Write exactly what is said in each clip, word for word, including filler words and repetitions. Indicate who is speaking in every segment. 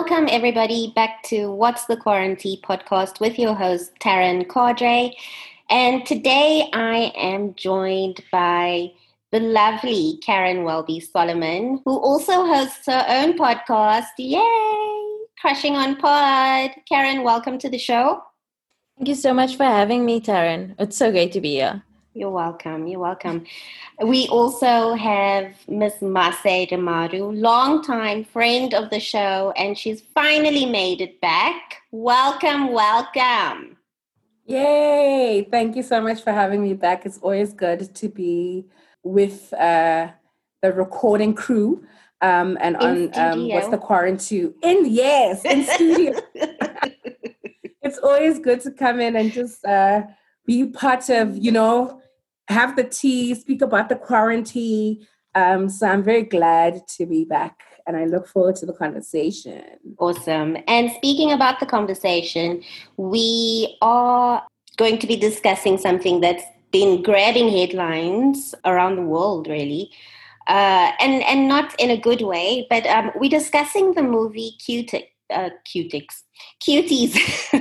Speaker 1: welcome everybody back to What's the Quarantine podcast with your host, Taryn Cordray. And today I am joined by the lovely Karen Welby Solomon, who also hosts her own podcast. Yay! Crushing on Pod. Karen, welcome to the show.
Speaker 2: Thank you so much for having me, Taryn. It's so great to be here.
Speaker 1: You're welcome. You're welcome. We also have Miss Mase Demaru, longtime friend of the show, and she's finally made it back. Welcome, welcome.
Speaker 3: Yay! Thank you so much for having me back. It's always good to be with uh, the recording crew um, and
Speaker 1: in
Speaker 3: on um, What's the Quarantine. In yes, in studio. It's always good to come in and just uh, be part of, you know, have the tea, speak about the quarantine. Um, so I'm very glad to be back and I look forward to the conversation.
Speaker 1: Awesome. And speaking about the conversation, we are going to be discussing something that's been grabbing headlines around the world, really. Uh, and, and not in a good way, but um, we're discussing the movie Cutie, uh, Cutics, Cuties.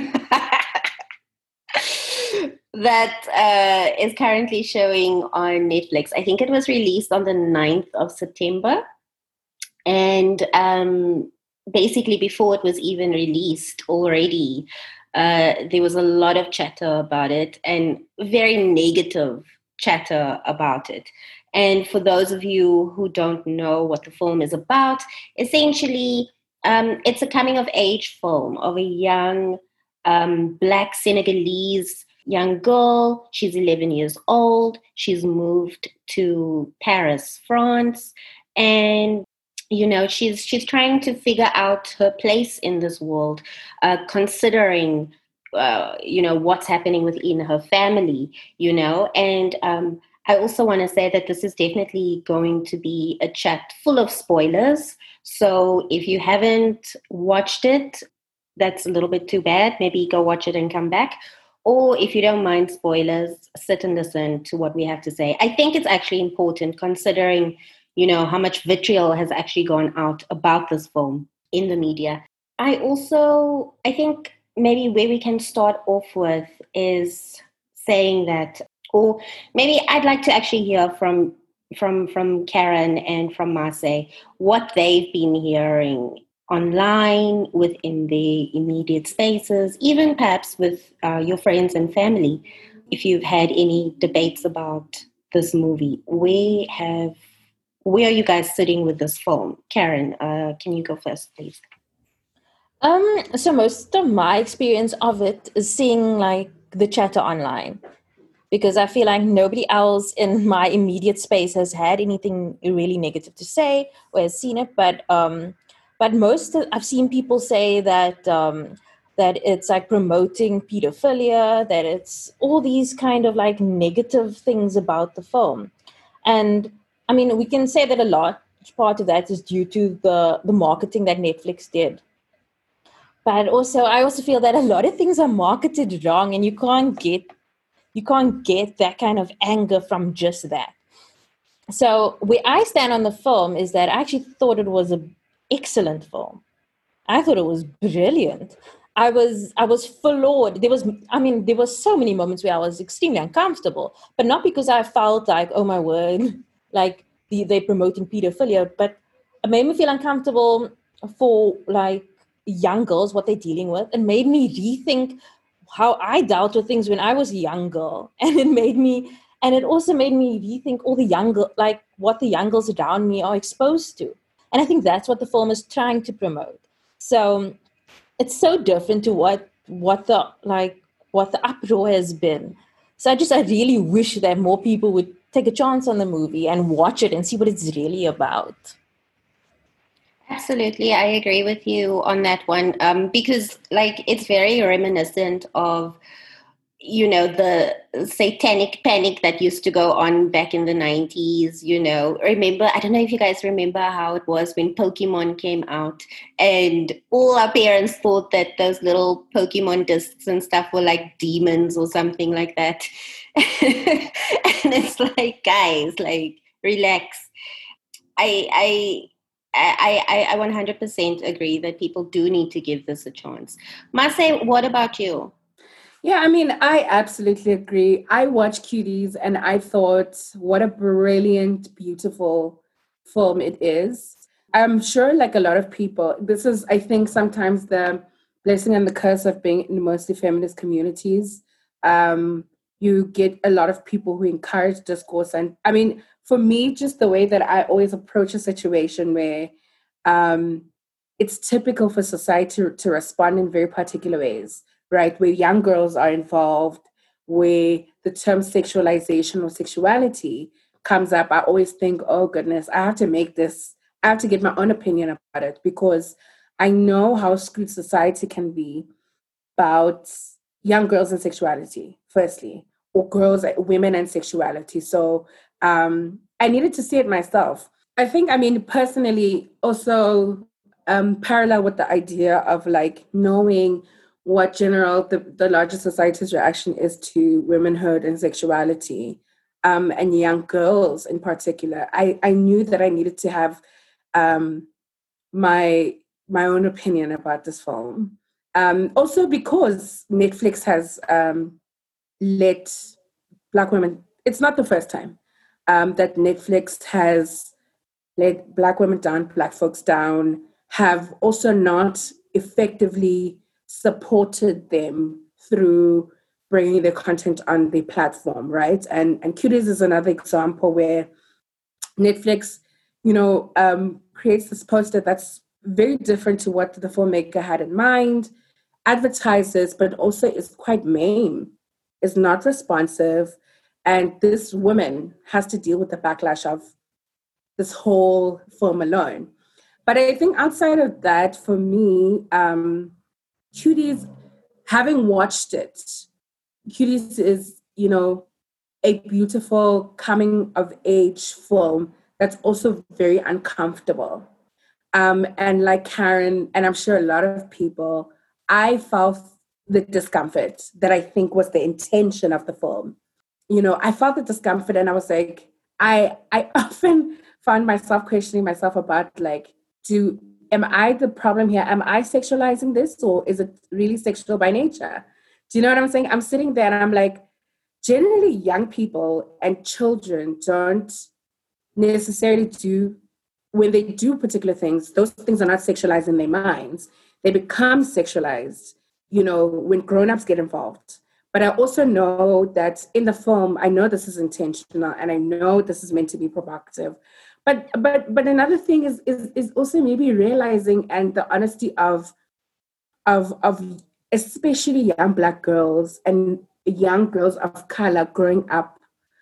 Speaker 1: that uh, is currently showing on Netflix. I think it was released on the ninth of September. And um, basically before it was even released already, uh, there was a lot of chatter about it and very negative chatter about it. And for those of you who don't know what the film is about, essentially um, it's a coming of age film of a young um, Black Senegalese young girl. She's eleven years old. She's moved to Paris, France. And, you know, she's she's trying to figure out her place in this world, uh, considering, uh, you know, what's happening within her family, you know. And um, I also want to say that this is definitely going to be a chat full of spoilers. So if you haven't watched it, that's a little bit too bad. Maybe go watch it and come back. Or if you don't mind spoilers, sit and listen to what we have to say. I think it's actually important considering, you know, how much vitriol has actually gone out about this film in the media. I also, I think maybe where we can start off with is saying that, or maybe I'd like to actually hear from from from Karen and from Mase what they've been hearing online, within the immediate spaces, even perhaps with uh, your friends and family. If you've had any debates about this movie, where have where are you guys sitting with this film? Karen, uh, can you go first, please?
Speaker 2: Um, so most of my experience of it is seeing like the chatter online, because I feel like nobody else in my immediate space has had anything really negative to say or has seen it, but um. But most of, I've seen people say that um, that it's like promoting pedophilia, that it's all these kind of like negative things about the film. And I mean, we can say that a large part of that is due to the, the marketing that Netflix did. But also, I also feel that a lot of things are marketed wrong, and you can't get you can't get that kind of anger from just that. So where I stand on the film is that I actually thought it was a excellent film. I thought it was brilliant. I was I was floored. There was I mean there were so many moments where I was extremely uncomfortable, but not because I felt like, oh my word, like the, they're promoting pedophilia, but it made me feel uncomfortable for like young girls, what they're dealing with. It made me rethink how I dealt with things when I was a young girl, and it made me and it also made me rethink all the young like what the young girls around me are exposed to. And I think that's what the film is trying to promote. So it's so different to what what the like what the uproar has been. So I just I really wish that more people would take a chance on the movie and watch it and see what it's really about.
Speaker 1: Absolutely, I agree with you on that one. Um, because like it's very reminiscent of, you know, the satanic panic that used to go on back in the nineties, you know. Remember, I don't know if you guys remember how it was when Pokemon came out and all our parents thought that those little Pokemon discs and stuff were like demons or something like that. And it's like, guys, like, relax. I, I, I, I, I one hundred percent agree that people do need to give this a chance. Masay, what about you?
Speaker 3: Yeah, I mean, I absolutely agree. I watched Cuties and I thought, what a brilliant, beautiful film it is. I'm sure, like a lot of people, this is, I think, sometimes the blessing and the curse of being in mostly feminist communities. Um, you get a lot of people who encourage discourse. And I mean, for me, just the way that I always approach a situation where um, it's typical for society to, to respond in very particular ways, right? Where young girls are involved, where the term sexualization or sexuality comes up, I always think, oh goodness, I have to make this, I have to get my own opinion about it because I know how screwed society can be about young girls and sexuality, firstly, or girls, women and sexuality. So um, I needed to see it myself. I think, I mean, personally, also um, parallel with the idea of like knowing what general, the, the larger society's reaction is to womanhood and sexuality, um, and young girls in particular. I, I knew that I needed to have um, my my own opinion about this film. Um, also because Netflix has um, let Black women, it's not the first time um, that Netflix has let Black women down, Black folks down, have also not effectively supported them through bringing their content on the platform, right? And and Cuties is another example where Netflix, you know, um, creates this poster that's very different to what the filmmaker had in mind, advertises, but also is quite maim, is not responsive. And this woman has to deal with the backlash of this whole film alone. But I think outside of that, for me, um, Cuties, having watched it, Cuties is, you know, a beautiful coming of age film that's also very uncomfortable. Um, and like Karen, and I'm sure a lot of people, I felt the discomfort that I think was the intention of the film. You know, I felt the discomfort and I was like, I I often found myself questioning myself about like, do am I the problem here? Am I sexualizing this or is it really sexual by nature? Do you know what I'm saying? I'm sitting there and I'm like, generally young people and children don't necessarily do, when they do particular things, those things are not sexualized in their minds. They become sexualized, you know, when grown-ups get involved. But I also know that in the film, I know this is intentional and I know this is meant to be provocative. But but but another thing is is is also maybe realizing and the honesty of of of especially young Black girls and young girls of color growing up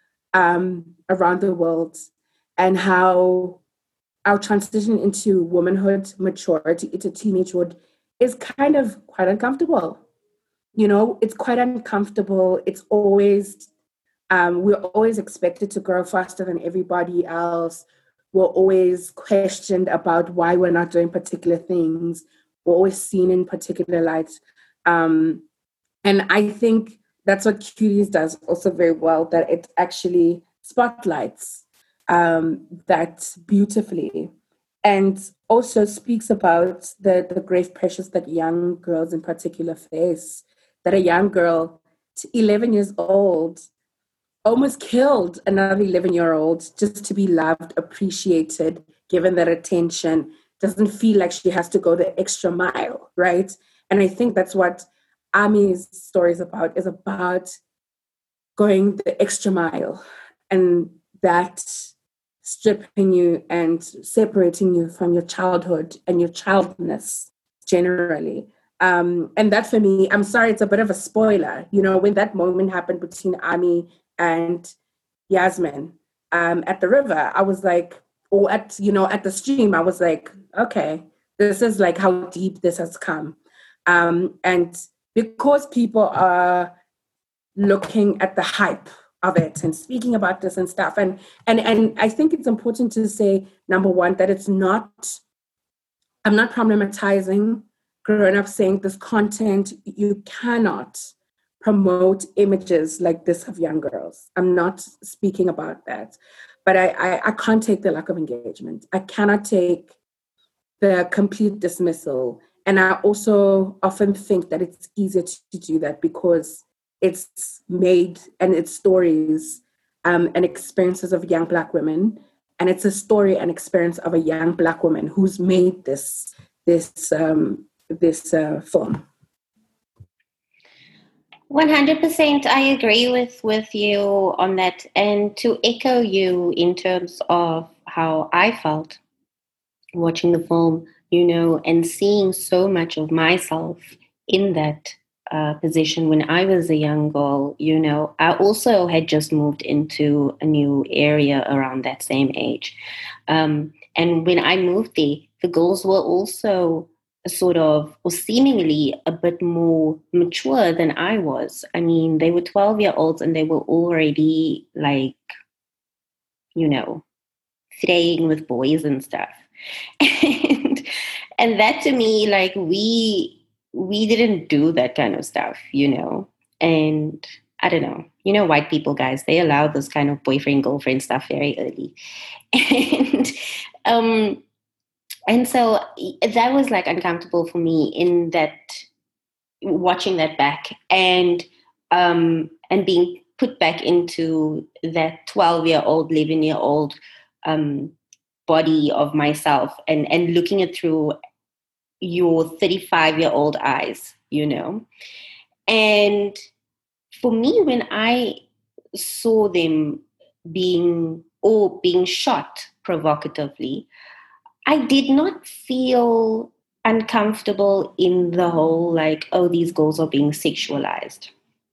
Speaker 3: um, around the world, and how our transition into womanhood, maturity, into teenagehood is kind of quite uncomfortable. You know, it's quite uncomfortable. It's always, um, we're always expected to grow faster than everybody else. We're always questioned about why we're not doing particular things. We're always seen in particular lights. Um, and I think that's what Cuties does also very well, that it actually spotlights um, that beautifully, and also speaks about the, the grave pressures that young girls in particular face, that a young girl, eleven years old, almost killed another eleven-year-old just to be loved, appreciated, given that attention, doesn't feel like she has to go the extra mile, right? And I think that's what Ami's story is about, is about going the extra mile, and that stripping you and separating you from your childhood and your childness generally. Um, and that for me, I'm sorry, it's a bit of a spoiler. You know, when that moment happened between Ami and Yasmin um, at the river, I was like, or at, you know, at the stream, I was like, okay, this is like how deep this has come. Um, and because people are looking at the hype of it and speaking about this and stuff. And, and, and I think it's important to say, number one, that it's not, I'm not problematizing growing up saying this content, you cannot promote images like this of young girls. I'm not speaking about that. But I, I, I can't take the lack of engagement. I cannot take the complete dismissal. And I also often think that it's easier to do that because it's made and it's stories um, and experiences of young Black women. And it's a story and experience of a young Black woman who's made this this um, this uh, film.
Speaker 1: one hundred percent I agree with, with you on that. And to echo you in terms of how I felt watching the film, you know, and seeing so much of myself in that uh, position when I was a young girl, you know, I also had just moved into a new area around that same age. Um, and when I moved there, the girls were also sort of, or seemingly a bit more mature than I was. I mean, they were twelve year olds and they were already like, you know, staying with boys and stuff. And, and that to me, like we, we didn't do that kind of stuff, you know, and I don't know, you know, white people, guys, they allow this kind of boyfriend, girlfriend stuff very early. And, um, and so that was like uncomfortable for me in that watching that back and, um, and being put back into that twelve year old, eleven year old, um, body of myself and, and looking it through your thirty-five year old eyes, you know? And for me, when I saw them being or being shot provocatively, I did not feel uncomfortable in the whole, like, oh, these girls are being sexualized.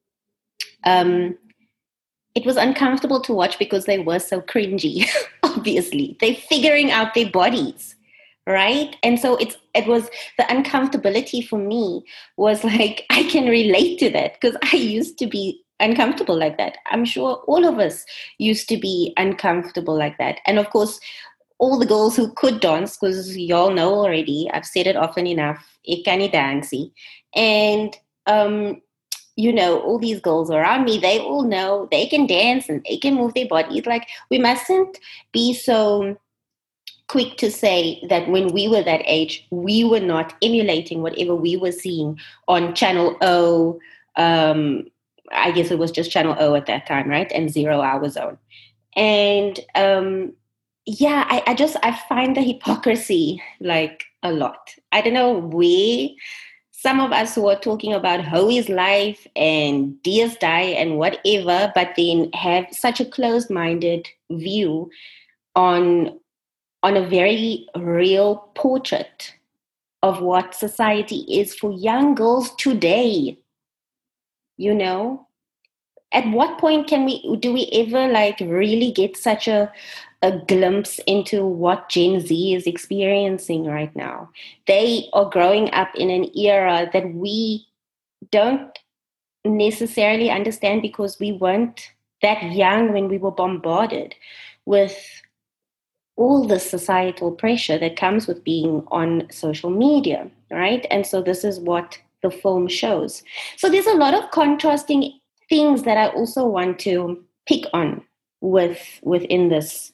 Speaker 1: Um, it was uncomfortable to watch because they were so cringy, obviously. They're figuring out their bodies, right? And so it's it was the uncomfortability for me was like, I can relate to that because I used to be uncomfortable like that. I'm sure all of us used to be uncomfortable like that. And of course, all the girls who could dance, because y'all know already, I've said it often enough, ek kan nie dansie. And um you know, all these girls around me, they all know they can dance and they can move their bodies. Like, we mustn't be so quick to say that when we were that age, we were not emulating whatever we were seeing on Channel O. Um, I guess it was just Channel O at that time, right? And Zero Hour Zone. And um, yeah, I, I just, I find the hypocrisy like a lot. I don't know where some of us who are talking about Howie's life and Dia's die and whatever, but then have such a closed-minded view on, on a very real portrait of what society is for young girls today. You know, at what point can we, do we ever like really get such a, a glimpse into what Gen Z is experiencing right now? They are growing up in an era that we don't necessarily understand because we weren't that young when we were bombarded with all the societal pressure that comes with being on social media, right? And so this is what the film shows. So there's a lot of contrasting things that I also want to pick on with within this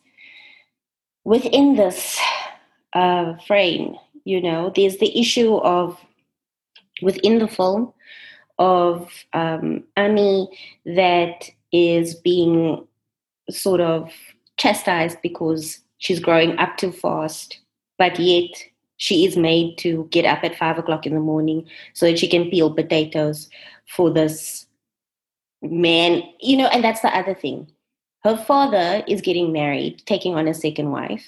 Speaker 1: within this uh, frame. You know, there's the issue of within the film of um, Annie that is being sort of chastised because she's growing up too fast, but yet she is made to get up at five o'clock in the morning so that she can peel potatoes for this man, you know, and that's the other thing. Her father is getting married, taking on a second wife.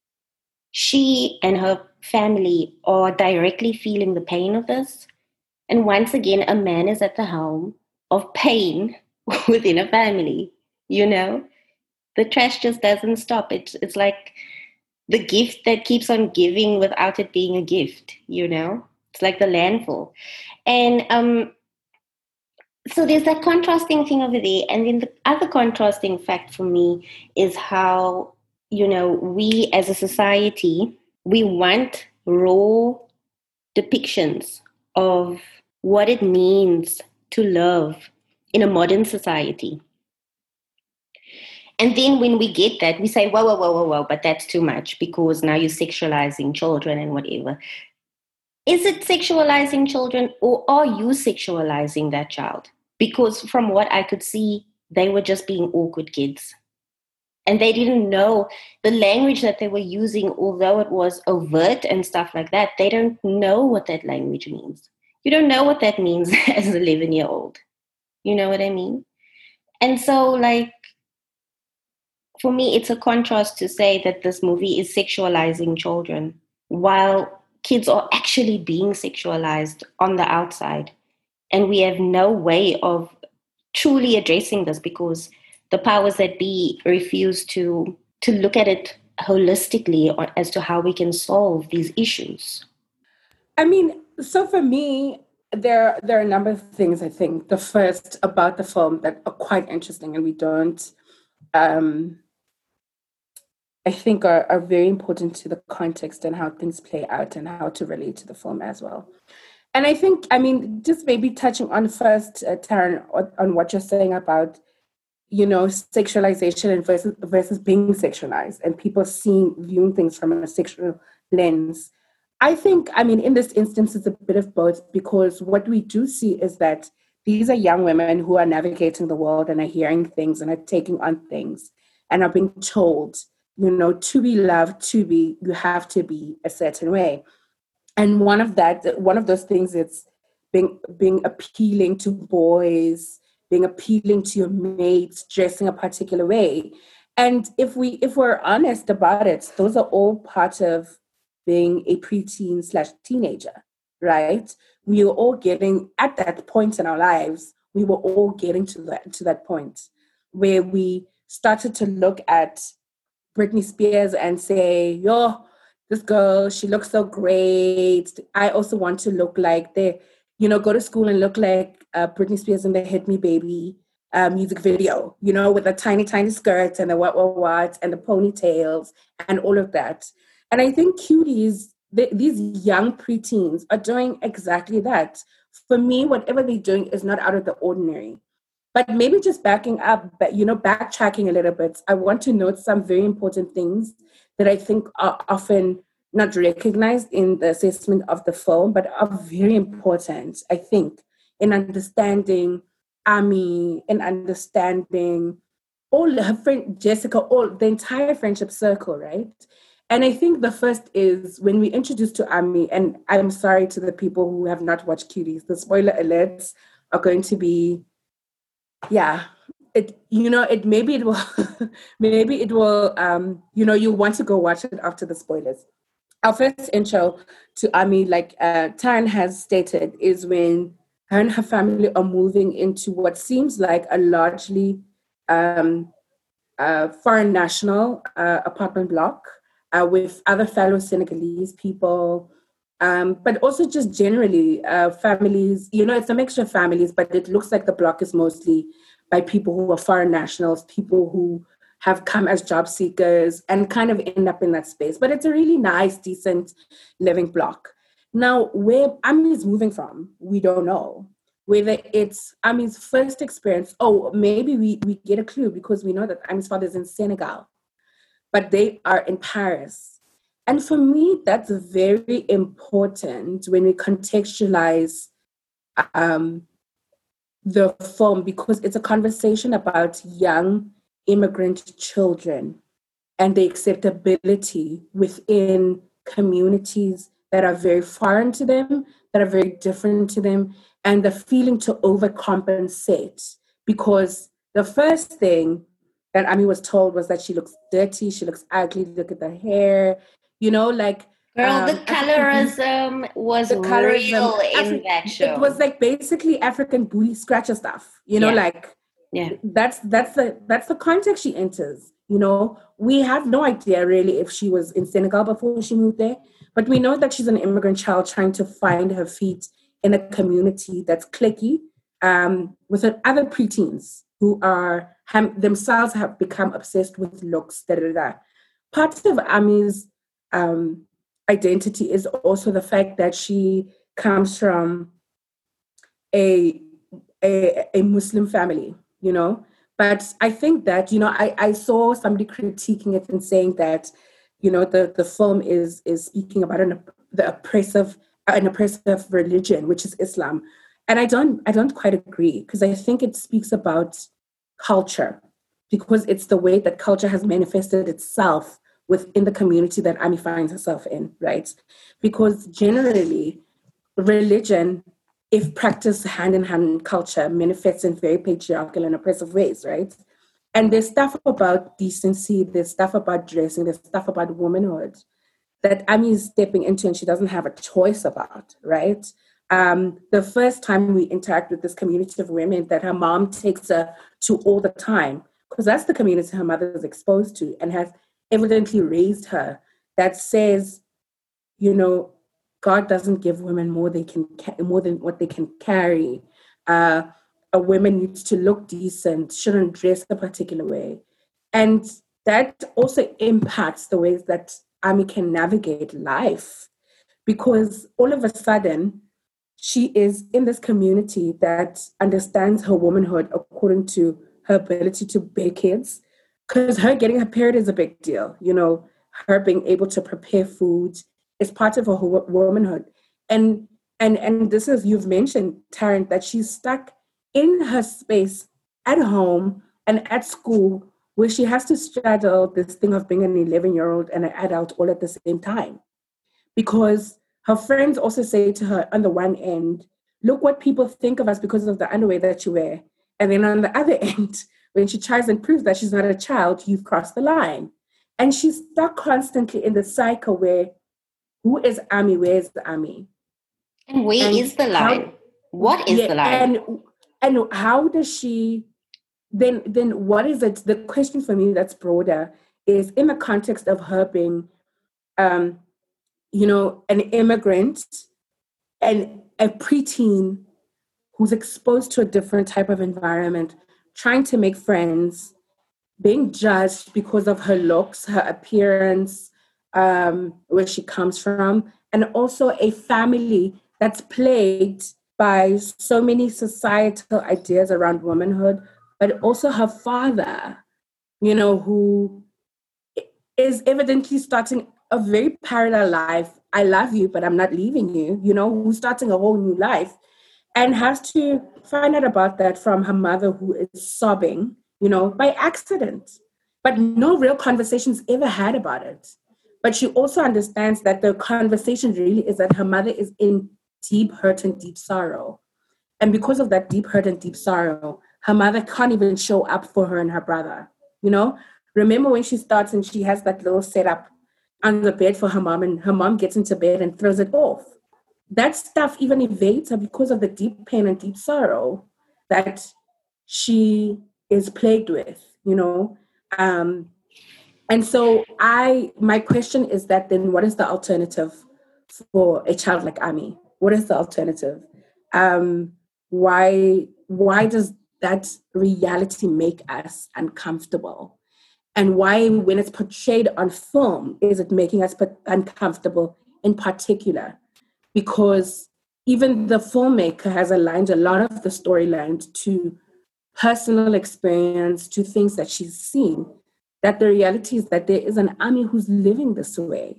Speaker 1: She and her family are directly feeling the pain of this. And once again, a man is at the helm of pain within a family, you know? The trash just doesn't stop. It's, it's like the gift that keeps on giving without it being a gift, you know? It's like the landfill. And um, so there's that contrasting thing over there. And then the other contrasting fact for me is how, you know, we as a society, we want raw depictions of what it means to love in a modern society. And then when we get that, we say, whoa, whoa, whoa, whoa, whoa, but that's too much because now you're sexualizing children and whatever. Is it sexualizing children, or are you sexualizing that child? Because from what I could see, they were just being awkward kids. And they didn't know the language that they were using, although it was overt and stuff like that. They don't know what that language means. You don't know what that means as an eleven-year-old. You know what I mean? And so, like, for me, it's a contrast to say that this movie is sexualizing children while kids are actually being sexualized on the outside. And we have no way of truly addressing this because the powers that be refuse to, to look at it holistically or as to how we can solve these issues.
Speaker 3: I mean, so for me, there, there are a number of things, I think. The first about the film that are quite interesting and we don't... Um, I think are, are very important to the context and how things play out and how to relate to the film as well. And I think, I mean, just maybe touching on first, uh, Taryn, on, on what you're saying about, you know, sexualization and versus, versus being sexualized and people seeing, viewing things from a sexual lens. I think, I mean, in this instance, it's a bit of both because what we do see is that these are young women who are navigating the world and are hearing things and are taking on things and are being told, you know, to be loved, to be, you have to be a certain way. And one of that, one of those things is being, being appealing to boys, being appealing to your mates, dressing a particular way. And if we, if we're honest about it, those are all part of being a preteen slash teenager, right? We were all getting, at that point in our lives, we were all getting to that, to that point where we started to look at Britney Spears and say, yo, this girl, she looks so great. I also want to look like the, you know, go to school and look like uh, Britney Spears in the Hit Me Baby uh, music video, you know, with the tiny, tiny skirts and the what, what, what, and the ponytails and all of that. And I think cuties, they, these young preteens are doing exactly that. For me, whatever they're doing is not out of the ordinary. But maybe just backing up, but, you know, backtracking a little bit, I want to note some very important things that I think are often not recognized in the assessment of the film, but are very important, I think, in understanding Ami, in understanding all her friend, Jessica, all the entire friendship circle, right? And I think the first is when we introduce to Ami, and I'm sorry to the people who have not watched Cuties, the spoiler alerts are going to be, yeah, it, you know, it maybe it will, maybe it will, um, you know, you want to go watch it after the spoilers. Our first intro to Ami, like uh, Taryn has stated, is when her and her family are moving into what seems like a largely um, uh, foreign national uh, apartment block uh, with other fellow Senegalese people, um, but also just generally uh, families. You know, it's a mixture of families, but it looks like the block is mostly by people who are foreign nationals, people who have come as job seekers and kind of end up in that space. But it's a really nice, decent living block. Now, where Ami is moving from, we don't know. Whether it's Ami's first experience, oh, maybe we, we get a clue because we know that Ami's father is in Senegal, but they are in Paris. And for me, that's very important when we contextualize um, the film, because it's a conversation about young immigrant children and the acceptability within communities that are very foreign to them, that are very different to them, and the feeling to overcompensate. Because the first thing that Ami was told was that she looks dirty, she looks ugly, look at the hair, you know, like...
Speaker 1: Girl,
Speaker 3: um,
Speaker 1: the colorism was the colorism, real in Afri- that show.
Speaker 3: It was like basically African booty scratcher stuff, you know,
Speaker 1: yeah.
Speaker 3: like...
Speaker 1: Yeah,
Speaker 3: that's that's the that's the context she enters. You know, we have no idea really if she was in Senegal before she moved there, but we know that she's an immigrant child trying to find her feet in a community that's cliquey, um, with other preteens who are have, themselves have become obsessed with looks. Da, da, da. Part of Ami's um, identity is also the fact that she comes from a a, a Muslim family. You know, But I think that, you know, I, I saw somebody critiquing it and saying that, you know, the, the film is is speaking about an the oppressive an oppressive religion, which is Islam. And I don't I don't quite agree, because I think it speaks about culture, because it's the way that culture has manifested itself within the community that Ami finds herself in, right? Because generally, religion, if practiced hand in hand in culture, manifests in very patriarchal and oppressive ways, right? And there's stuff about decency, there's stuff about dressing, there's stuff about womanhood that Ami is stepping into and she doesn't have a choice about, right? Um, the first time we interact with this community of women that her mom takes her to all the time, because that's the community her mother is exposed to and has evidently raised her, that says, you know, God doesn't give women more they can more than what they can carry. Uh, a woman needs to look decent, shouldn't dress a particular way, and that also impacts the ways that Ami can navigate life, because all of a sudden she is in this community that understands her womanhood according to her ability to bear kids, because her getting her period is a big deal. You know, her being able to prepare food is part of her womanhood. And and and this is, you've mentioned, Tarrant, that she's stuck in her space at home and at school where she has to straddle this thing of being an eleven-year-old and an adult all at the same time. Because her friends also say to her on the one end, look what people think of us because of the underwear that you wear. And then on the other end, when she tries and proves that she's not a child, you've crossed the line. And she's stuck constantly in the cycle where, who is Ami? Where is the Ami?
Speaker 1: And where and is the line? How, what is
Speaker 3: yeah,
Speaker 1: the line?
Speaker 3: And, and how does she, then, then what is it? The question for me that's broader is in the context of her being, um, you know, an immigrant and a preteen who's exposed to a different type of environment, trying to make friends, being judged because of her looks, her appearance, um, where she comes from, and also a family that's plagued by so many societal ideas around womanhood, but also her father, you know, who is evidently starting a very parallel life. I love you, but I'm not leaving you, you know, who's starting a whole new life and has to find out about that from her mother, who is sobbing, you know, by accident, but no real conversations ever had about it. But she also understands that the conversation really is that her mother is in deep hurt and deep sorrow. And because of that deep hurt and deep sorrow, her mother can't even show up for her and her brother, you know? Remember when she starts and she has that little setup on the bed for her mom, and her mom gets into bed and throws it off. That stuff even evades her because of the deep pain and deep sorrow that she is plagued with, you know? Um, and so I, my question is that then what is the alternative for a child like Ami? What is the alternative? Um, why, why does that reality make us uncomfortable? And why, when it's portrayed on film, is it making us uncomfortable in particular? Because even the filmmaker has aligned a lot of the storylines to personal experience, to things that she's seen, that the reality is that there is an Ami who's living this way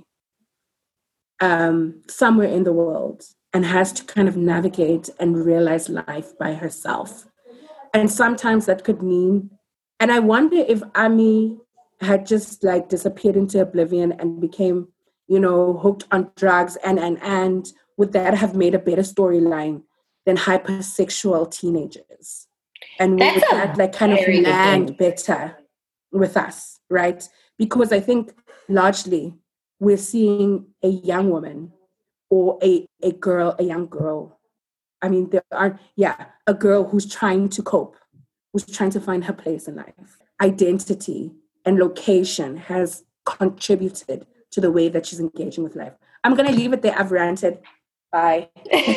Speaker 3: um, somewhere in the world and has to kind of navigate and realize life by herself. And sometimes that could mean, and I wonder if Ami had just like disappeared into oblivion and became, you know, hooked on drugs, and and and would that have made a better storyline than hypersexual teenagers? And would that like kind of land better with us, right? Because I think largely we're seeing a young woman or a, a girl, a young girl. I mean, there are, yeah, a girl who's trying to cope, who's trying to find her place in life. Identity and location has contributed to the way that she's engaging with life. I'm going to leave it there. I've ranted. Bye.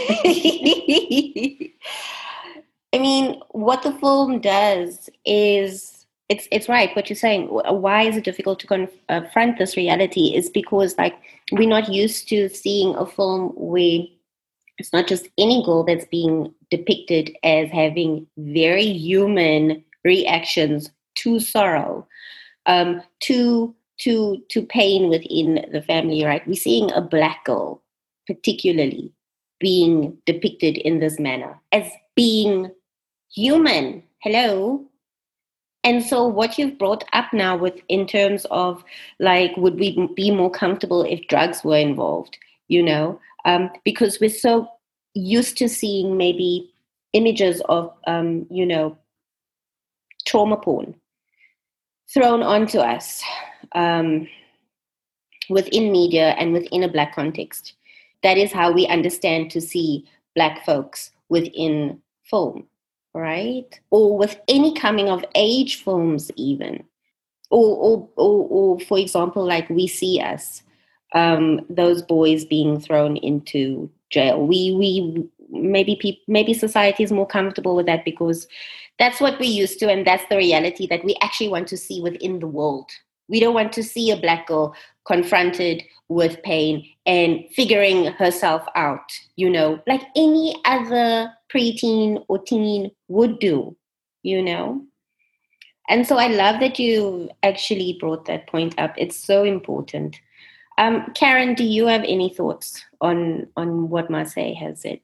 Speaker 1: I mean, what the film does is, it's it's right, what you're saying. Why is it difficult to confront this reality is because, like, we're not used to seeing a film where it's not just any girl that's being depicted as having very human reactions to sorrow, um, to to to pain within the family, right? We're seeing a black girl particularly being depicted in this manner as being human. Hello. And so what you've brought up now with in terms of like, would we be more comfortable if drugs were involved, you know, um, because we're so used to seeing maybe images of, um, you know, trauma porn thrown onto us um, within media and within a Black context. That is how we understand to see Black folks within film, right? Or with any coming of age films even. Or, or, or, or for example, like We See Us, um, those boys being thrown into jail. We, we maybe pe- maybe society is more comfortable with that because that's what we're used to, and that's the reality that we actually want to see within the world. We don't want to see a Black girl confronted with pain and figuring herself out, you know, like any other preteen or teen would do, you know. And so I love that you actually brought that point up. It's so important. Um, Karen, do you have any thoughts on on what Marseille has said?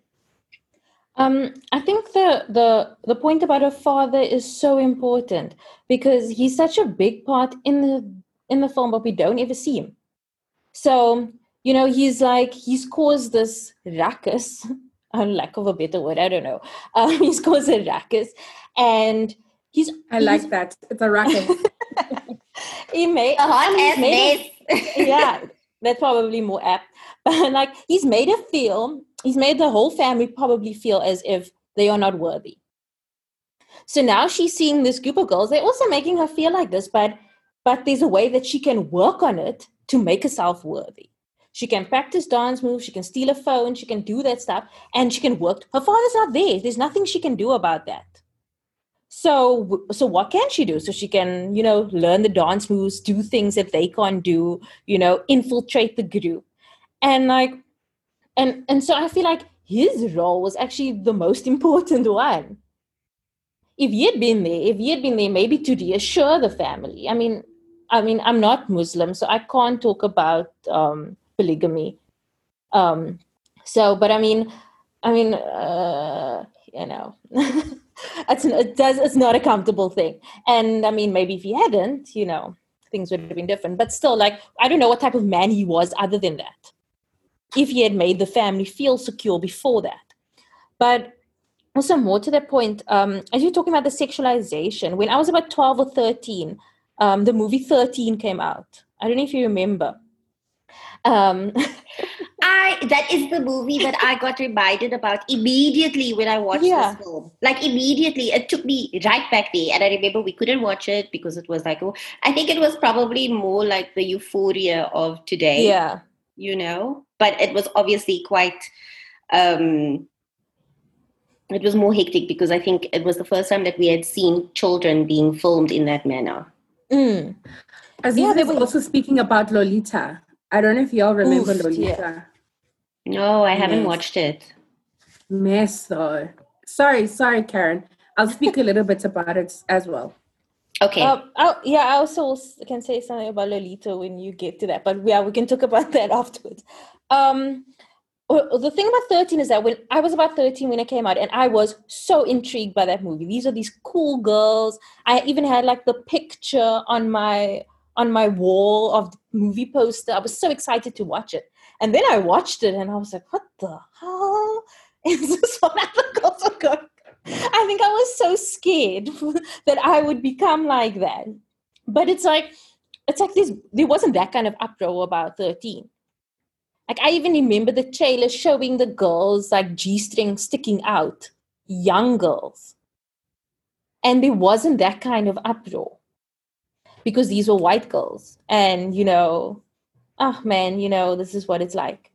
Speaker 2: Um, I think the the the point about her father is so important because he's such a big part in the in the film, but we don't ever see him. So, you know, he's like he's caused this ruckus, on lack of a better word, I don't know. Um, he's caused a ruckus, and he's.
Speaker 3: I
Speaker 2: he's,
Speaker 3: like that. It's a ruckus.
Speaker 1: He made a hot ass mess.
Speaker 2: Yeah, that's probably more apt. But like he's made her feel. He's made the whole family probably feel as if they are not worthy. So now she's seeing this group of girls. They're also making her feel like this, but but there's a way that she can work on it to make herself worthy. She can practice dance moves. She can steal a phone. She can do that stuff. And she can work. Her father's not there. There's nothing she can do about that. So, so what can she do? So she can, you know, learn the dance moves, do things that they can't do, you know, infiltrate the group. And like, And and so I feel like his role was actually the most important one. If he had been there, if he had been there, maybe to reassure the family. I mean, I mean, I'm not Muslim, so I can't talk about um, polygamy. Um, so, but I mean, I mean, uh, you know, it's it does it's not a comfortable thing. And I mean, maybe if he hadn't, you know, things would have been different. But still, like, I don't know what type of man he was other than that, if he had made the family feel secure before that. But also more to that point, um, as you're talking about the sexualization, when I was about twelve or thirteen, um, the movie thirteen came out. I don't know if you remember. Um,
Speaker 1: I that is the movie that I got reminded about immediately when I watched
Speaker 2: yeah.
Speaker 1: this film. Like immediately, it took me right back there. And I remember we couldn't watch it because it was like, oh, I think it was probably more like the euphoria of today.
Speaker 2: Yeah.
Speaker 1: You know, but it was obviously quite, um, it was more hectic because I think it was the first time that we had seen children being filmed in that manner.
Speaker 2: Mm.
Speaker 3: Aziza yeah, was also speaking about Lolita. I don't know if y'all remember Oof, Lolita.
Speaker 1: Yeah. No, I haven't Mess. watched it.
Speaker 3: Mess though. Sorry, sorry, Karen. I'll speak a little bit about it as well.
Speaker 1: Okay.
Speaker 2: Um, I'll, yeah, I also can say something about Lolita when you get to that. But yeah, we can talk about that afterwards. Um, the thing about thirteen is that when I was about thirteen when it came out, and I was so intrigued by that movie. These are these cool girls. I even had like the picture on my on my wall of the movie poster. I was so excited to watch it. And then I watched it and I was like, what the hell? Is this what other girls are going? I think I was so scared that I would become like that. But it's like, it's like this, there wasn't that kind of uproar about thirteen. Like I even remember the trailer showing the girls like G-string sticking out, young girls. And there wasn't that kind of uproar because these were white girls. And, you know, oh man, you know, this is what it's like.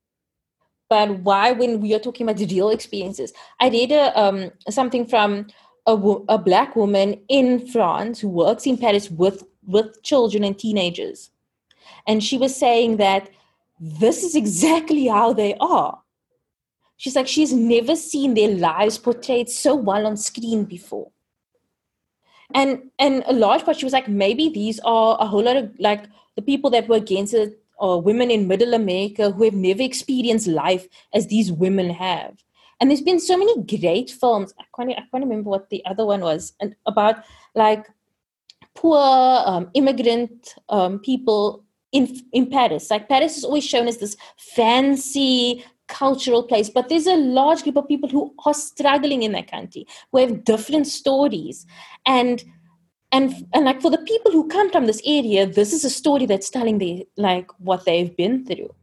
Speaker 2: But why, when we are talking about the real experiences, I read a, um, something from a, a Black woman in France who works in Paris with, with children and teenagers. And she was saying that this is exactly how they are. She's like, she's never seen their lives portrayed so well on screen before. And and a large part, she was like, maybe these are a whole lot of like the people that were against it are women in middle America who have never experienced life as these women have. And there's been so many great films. I can't, I can't remember what the other one was, and about like poor um, immigrant um, people in in Paris. Like Paris is always shown as this fancy cultural place, but there's a large group of people who are struggling in that country, who have different stories. And and and like for the people who come from this area, this is a story that's telling the like what they've been through.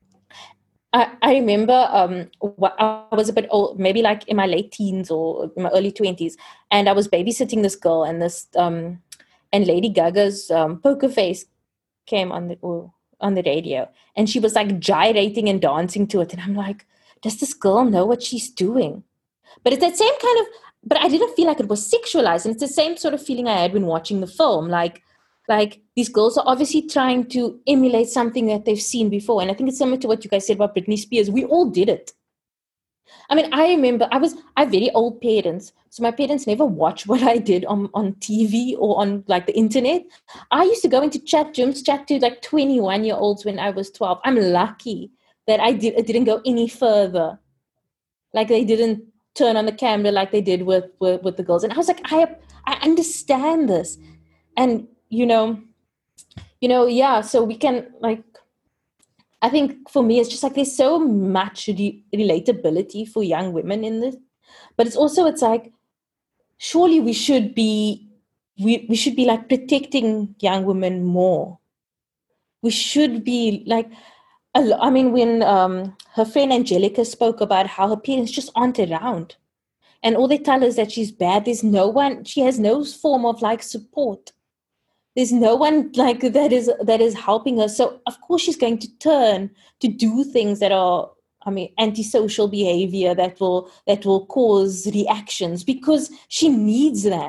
Speaker 2: I, I remember um, I was a bit old, maybe like in my late teens or in my early twenties, and I was babysitting this girl, and this um, and Lady Gaga's um, Poker Face came on the oh, on the radio, and she was like gyrating and dancing to it, and I'm like, does this girl know what she's doing? But it's that same kind of, but I didn't feel like it was sexualized, and it's the same sort of feeling I had when watching the film, like. Like these girls are obviously trying to emulate something that they've seen before. And I think it's similar to what you guys said about Britney Spears. We all did it. I mean, I remember I was, I have very old parents. So my parents never watched what I did on, on T V or on like the internet. I used to go into chat rooms, chat to like twenty-one year olds when I was twelve. I'm lucky that I did, it didn't go any further. Like they didn't turn on the camera like they did with, with, with the girls. And I was like, I, I understand this. And you know, you know, yeah, so we can like, I think for me, it's just like, there's so much re- relatability for young women in this, but it's also, it's like, surely we should be, we, we should be like protecting young women more. We should be like, I mean, when um, her friend Angelica spoke about how her parents just aren't around and all they tell her is that she's bad. There's no one, she has no form of like support. There's no one like that is that is helping her. So of course she's going to turn to do things that are, I mean, antisocial behavior that will that will cause reactions because she needs that.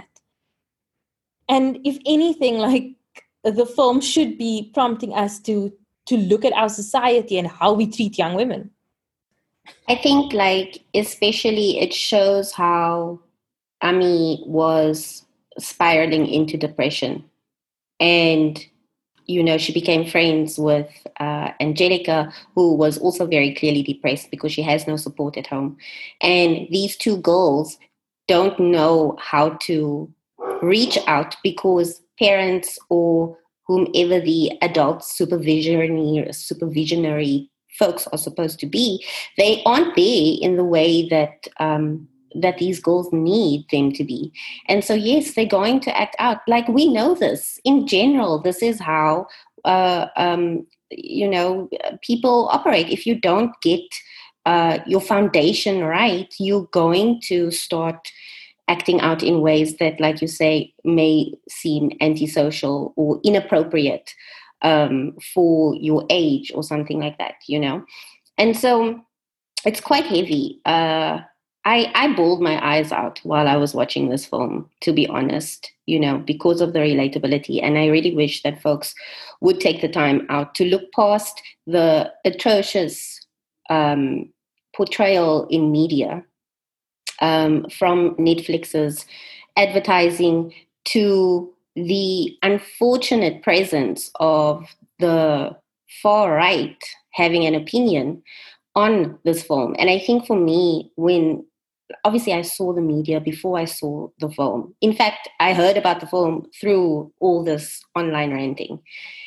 Speaker 2: And if anything, like the film should be prompting us to to look at our society and how we treat young women.
Speaker 1: I think like especially it shows how Ami was spiraling into depression. And, you know, she became friends with uh, Angelica, who was also very clearly depressed because she has no support at home. And these two girls don't know how to reach out because parents or whomever the adult supervisionary, supervisionary folks are supposed to be, they aren't there in the way that um, that these girls need them to be. And so, yes, they're going to act out. Like, we know this. In general, this is how, uh, um, you know, people operate. If you don't get uh, your foundation right, you're going to start acting out in ways that, like you say, may seem antisocial or inappropriate um, for your age or something like that, you know? And so it's quite heavy. Uh, I, I bawled my eyes out while I was watching this film, to be honest, you know, because of the relatability. And I really wish that folks would take the time out to look past the atrocious um, portrayal in media um, from Netflix's advertising to the unfortunate presence of the far right having an opinion on this film. And I think for me, when obviously I saw the media before I saw the film. In fact, I heard about the film through all this online ranting.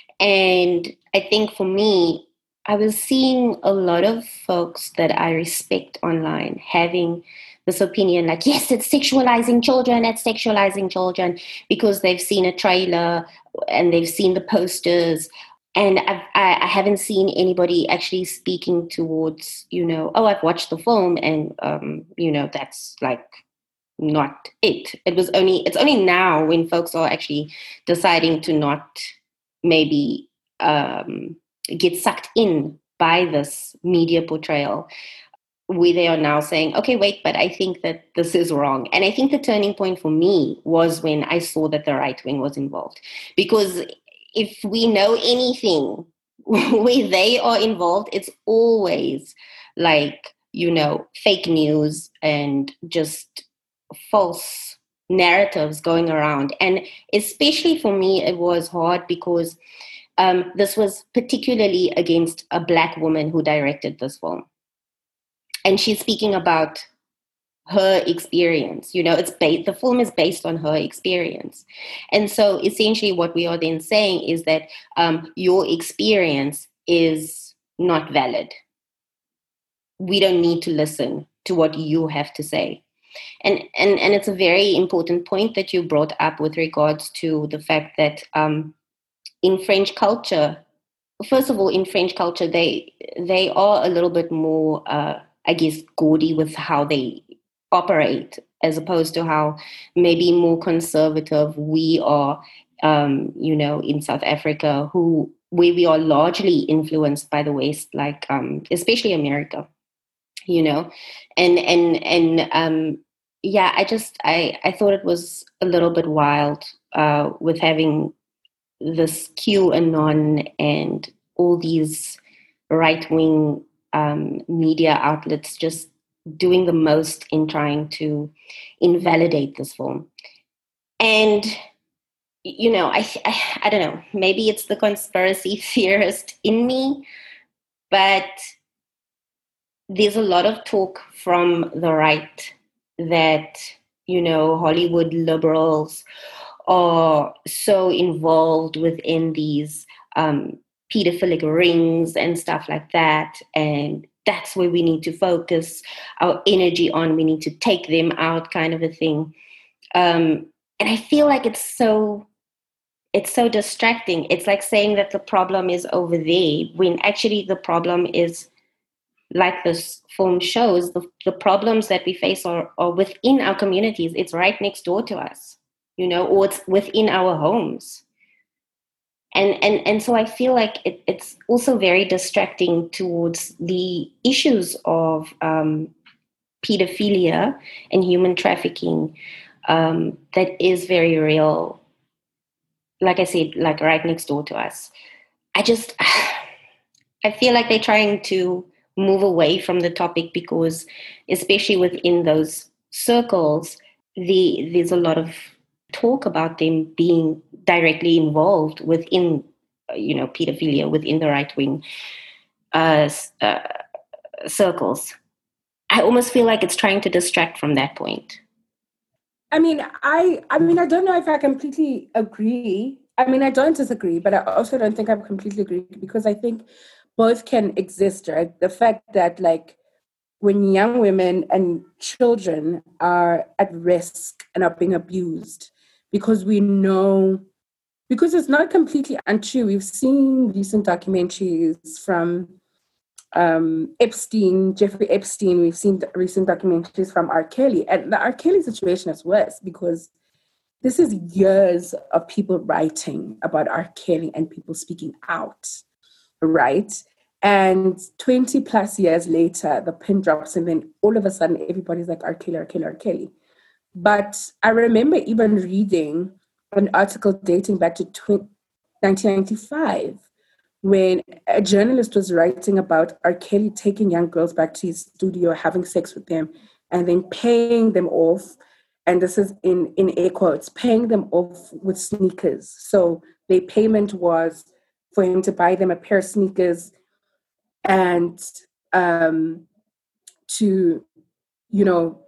Speaker 1: And I think for me, I was seeing a lot of folks that I respect online having this opinion like, yes, it's sexualizing children, it's sexualizing children, because they've seen a trailer and they've seen the posters. And I've, I, I haven't seen anybody actually speaking towards, you know, oh, I've watched the film and, um, you know, that's like not it. It was only, it's only now when folks are actually deciding to not maybe um, get sucked in by this media portrayal, where they are now saying, okay, wait, but I think that this is wrong. And I think the turning point for me was when I saw that the right wing was involved. Because if we know anything where they are involved, it's always like, you know, fake news and just false narratives going around. And especially for me, it was hard because um, this was particularly against a Black woman who directed this film. And she's speaking about her experience. You know, it's ba- the film is based on her experience. And so essentially what we are then saying is that um, your experience is not valid. We don't need to listen to what you have to say. And, and and it's a very important point that you brought up with regards to the fact that um, in French culture, first of all, in French culture, they they are a little bit more, uh, I guess, gaudy with how they operate, as opposed to how maybe more conservative we are, um, you know, in South Africa, who where we are largely influenced by the West, like um, especially America, you know, and and and um, yeah, I just I I thought it was a little bit wild uh, with having this QAnon and all these right-wing um, media outlets just doing the most in trying to invalidate this film. And, you know, I, I, I don't know, maybe it's the conspiracy theorist in me, but there's a lot of talk from the right that, you know, Hollywood liberals are so involved within these um, pedophilic rings and stuff like that. And that's where we need to focus our energy on. We need to take them out, kind of a thing. Um, and I feel like it's so, it's so distracting. It's like saying that the problem is over there when actually the problem is, like this film shows, the, the problems that we face are, are within our communities. It's right next door to us, you know, or it's within our homes. And and and so I feel like it, it's also very distracting towards the issues of um, pedophilia and human trafficking um, that is very real. Like I said, like right next door to us. I just, I feel like they're trying to move away from the topic because, especially within those circles, the there's a lot of talk about them being directly involved within, you know, pedophilia within the right-wing uh, uh, circles. I almost feel like it's trying to distract from that point.
Speaker 3: I mean, I I mean, I don't know if I completely agree. I mean, I don't disagree, but I also don't think I completely agree because I think both can exist, right? The fact that, like, when young women and children are at risk and are being abused, because we know, because it's not completely untrue. We've seen recent documentaries from um, Epstein, Jeffrey Epstein. We've seen recent documentaries from R. Kelly. And the R. Kelly situation is worse because this is years of people writing about R. Kelly and people speaking out, right? And twenty plus years later, the pin drops and then all of a sudden everybody's like, R. Kelly, R. Kelly, R. Kelly. But I remember even reading an article dating back to nineteen ninety-five when a journalist was writing about R. Kelly taking young girls back to his studio, having sex with them, and then paying them off. And this is in, in air quotes, paying them off with sneakers. So their payment was for him to buy them a pair of sneakers and um, to, you know,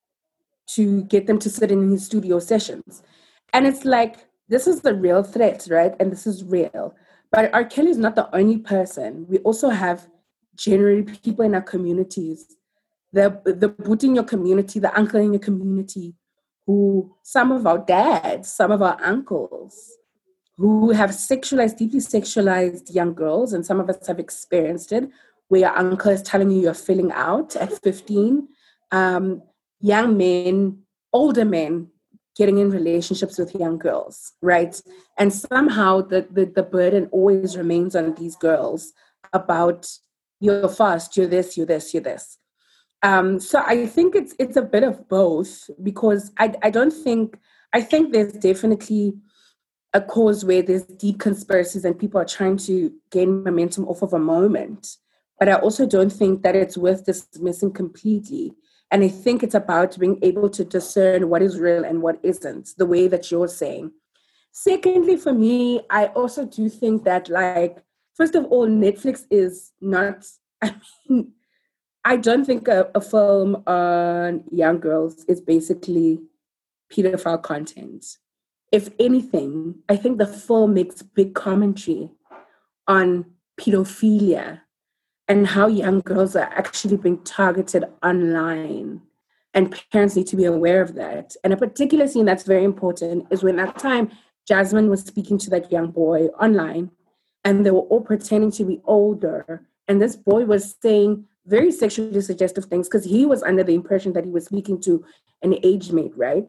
Speaker 3: to get them to sit in his studio sessions. And it's like, this is the real threat, right? And this is real. But R. Kelly is not the only person. We also have generally people in our communities, the, the boot in your community, the uncle in your community, who some of our dads, some of our uncles, who have sexualized, deeply sexualized young girls, and some of us have experienced it, where your uncle is telling you you're filling out at fifteen. Um, young men, older men, getting in relationships with young girls, right? And somehow the, the, the burden always remains on these girls about you're fast, you're this, you're this, you're this. Um, so I think it's it's a bit of both because I, I don't think, I think there's definitely a cause where there's deep conspiracies and people are trying to gain momentum off of a moment. But I also don't think that it's worth dismissing completely And I think it's about being able to discern what is real and what isn't, the way that you're saying. Secondly, for me, I also do think that, like, first of all, Netflix is not, I mean, I don't think a, a film on young girls is basically pedophile content. If anything, I think the film makes big commentary on pedophilia and how young girls are actually being targeted online. And parents need to be aware of that. And a particular scene that's very important is when at the time Jasmine was speaking to that young boy online, and they were all pretending to be older. And this boy was saying very sexually suggestive things because he was under the impression that he was speaking to an age mate, right?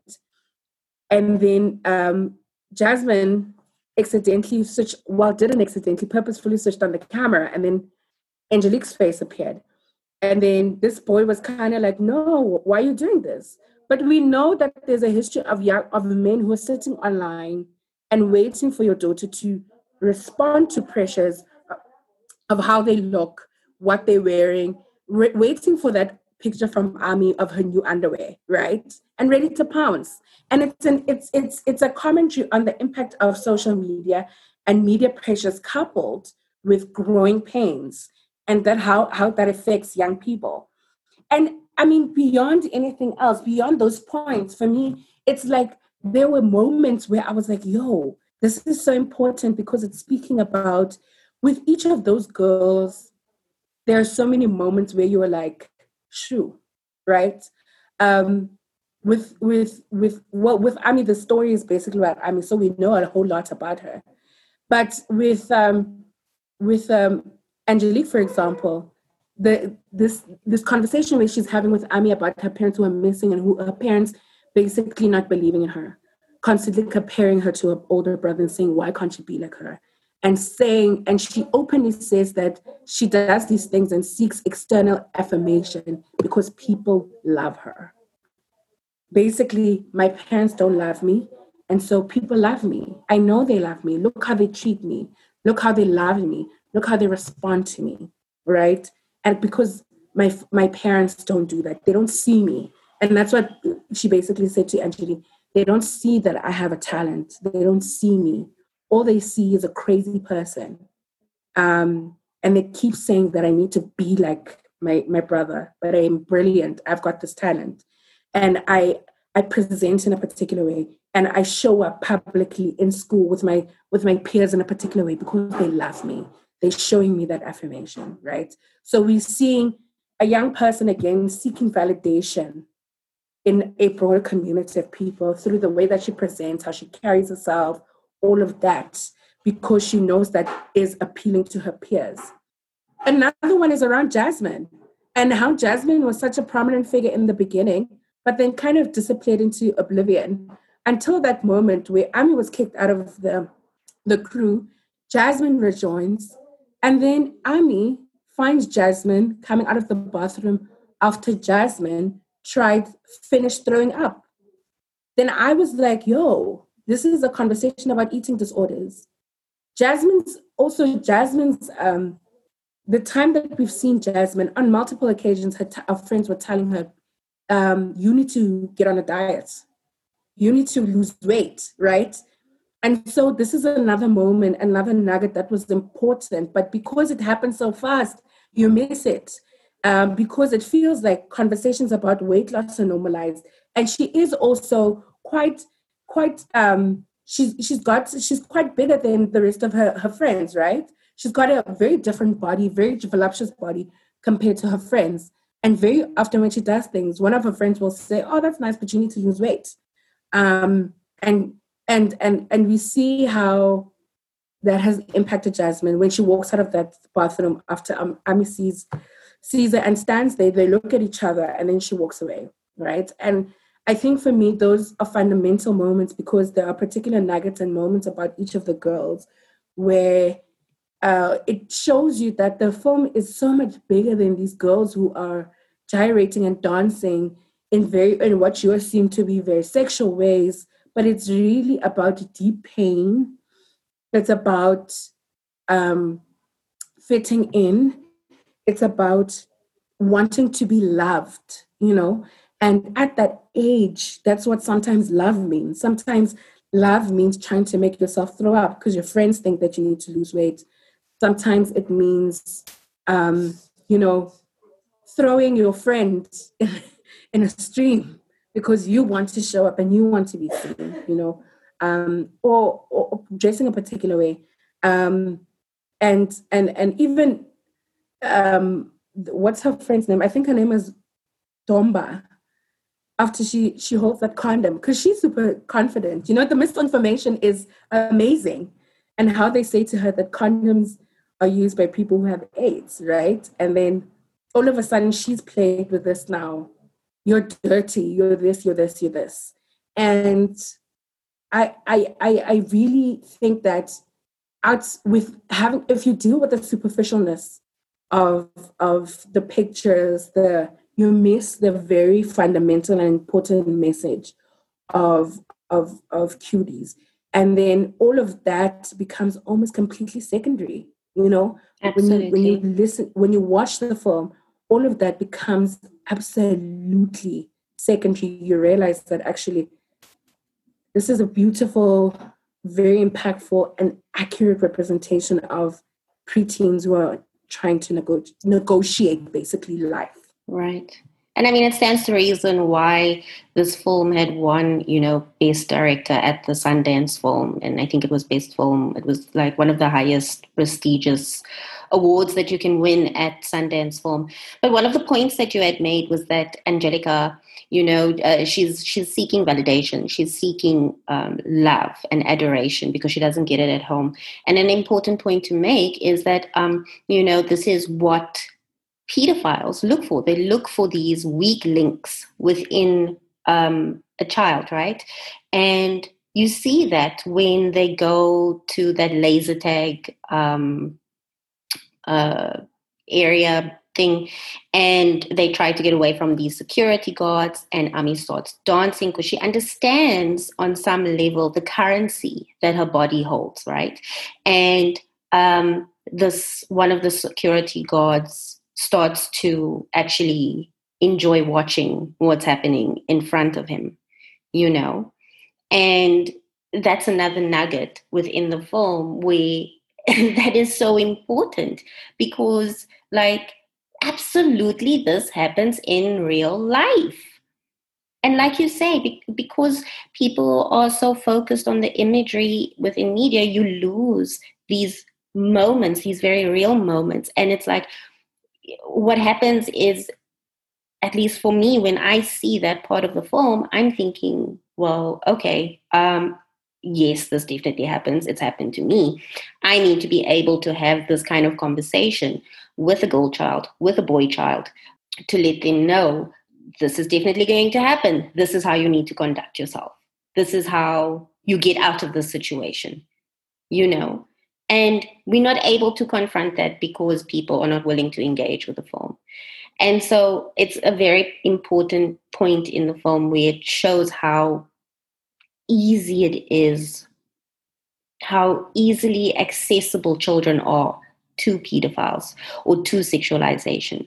Speaker 3: And then um, Jasmine accidentally switched, well, didn't accidentally, purposefully switched on the camera, and then Angelique's face appeared. And then this boy was kind of like, no, why are you doing this? But we know that there's a history of young, of men who are sitting online and waiting for your daughter to respond to pressures of how they look, what they're wearing, re- waiting for that picture from Ami of her new underwear, right? And ready to pounce. And it's an it's it's it's a commentary on the impact of social media and media pressures coupled with growing pains, and that how, how that affects young people. And I mean, beyond anything else, beyond those points, for me, it's like there were moments where I was like, yo, this is so important because it's speaking about, with each of those girls, there are so many moments where you were like, shoo, right? Um, with with with well, with Ami, the story is basically about Ami, so we know a whole lot about her. But with um, with um, Angelique, for example, the this this conversation where she's having with Ami about her parents who are missing and who her parents basically not believing in her, constantly comparing her to her older brother and saying, why can't she be like her? And saying, and she openly says that she does these things and seeks external affirmation because people love her. Basically, my parents don't love me, and so people love me. I know they love me. Look how they treat me. Look how they love me. Look how they respond to me, right? And because my my parents don't do that, they don't see me. And that's what she basically said to Angelique. They don't see that I have a talent. They don't see me. All they see is a crazy person. Um, and they keep saying that I need to be like my, my brother, but I'm brilliant. I've got this talent. And I I present in a particular way, and I show up publicly in school with my with my peers in a particular way because they love me. They're showing me that affirmation, right? So we're seeing a young person again seeking validation in a broader community of people through the way that she presents, how she carries herself, all of that, because she knows that is appealing to her peers. Another one is around Jasmine, and how Jasmine was such a prominent figure in the beginning, but then kind of disappeared into oblivion until that moment where Ami was kicked out of the, the crew. Jasmine rejoins, and then Ami finds Jasmine coming out of the bathroom after Jasmine tried, finished throwing up. Then I was like, yo, this is a conversation about eating disorders. Jasmine's, also Jasmine's, um, the time that we've seen Jasmine, on multiple occasions, her, t- her friends were telling her, um, you need to get on a diet. You need to lose weight, right? And so this is another moment, another nugget that was important. But because it happened so fast, you miss it. Um, because it feels like conversations about weight loss are normalized. And she is also quite, quite, um, she's she's got, she's quite bigger than the rest of her, her friends, right? She's got a very different body, very voluptuous body compared to her friends. And very often when she does things, one of her friends will say, oh, that's nice, but you need to lose weight. Um, and and and and we see how that has impacted Jasmine when she walks out of that bathroom after um, Ami sees, sees her and stands there. They look at each other and then she walks away, right? And I think for me, those are fundamental moments because there are particular nuggets and moments about each of the girls where uh, it shows you that the film is so much bigger than these girls who are gyrating and dancing in very in what you assume to be very sexual ways, but it's really about deep pain. It's about um, fitting in. It's about wanting to be loved, you know. And at that age, that's what sometimes love means. Sometimes love means trying to make yourself throw up because your friends think that you need to lose weight. Sometimes it means, um, you know, throwing your friend in a stream because you want to show up and you want to be seen, you know, um, or, or dressing a particular way. Um, and and and even um, what's her friend's name? I think her name is Domba. After she she holds that condom, because she's super confident. You know, the misinformation is amazing, and how they say to her that condoms are used by people who have AIDS, right? And then all of a sudden she's played with this now. You're dirty. You're this. You're this. You're this. And I I I, I really think that out with having, if you deal with the superficialness of of the pictures, the you miss the very fundamental and important message of of of cuties, and then all of that becomes almost completely secondary. You know,
Speaker 1: Absolutely.
Speaker 3: when you when you listen, when you watch the film, all of that becomes absolutely secondary. You realize that actually this is a beautiful, very impactful, and accurate representation of preteens who are trying to nego- negotiate basically life.
Speaker 1: Right. And I mean, it stands to reason why this film had won, you know, Best Director at the Sundance Film. And I think it was Best Film. It was like one of the highest prestigious awards that you can win at Sundance Film. But one of the points that you had made was that Angelica, you know, uh, she's she's seeking validation. She's seeking um, love and adoration because she doesn't get it at home. And an important point to make is that, um, you know, this is what pedophiles look for. They look for these weak links within um, a child, right? And you see that when they go to that laser tag um, uh, area thing, and they try to get away from these security guards, and Ami starts dancing because she understands on some level the currency that her body holds, right? And um, this one of the security guards starts to actually enjoy watching what's happening in front of him, you know? And that's another nugget within the film where that is so important because, like, absolutely this happens in real life. And like you say, be- because people are so focused on the imagery within media, you lose these moments, these very real moments. And it's like, what happens is, at least for me, when I see that part of the film, I'm thinking, well, okay, um, yes, this definitely happens. It's happened to me. I need to be able to have this kind of conversation with a girl child, with a boy child, to let them know this is definitely going to happen. This is how you need to conduct yourself. This is how you get out of this situation, you know? And we're not able to confront that because people are not willing to engage with the film. And so it's a very important point in the film where it shows how easy it is, how easily accessible children are to pedophiles or to sexualization.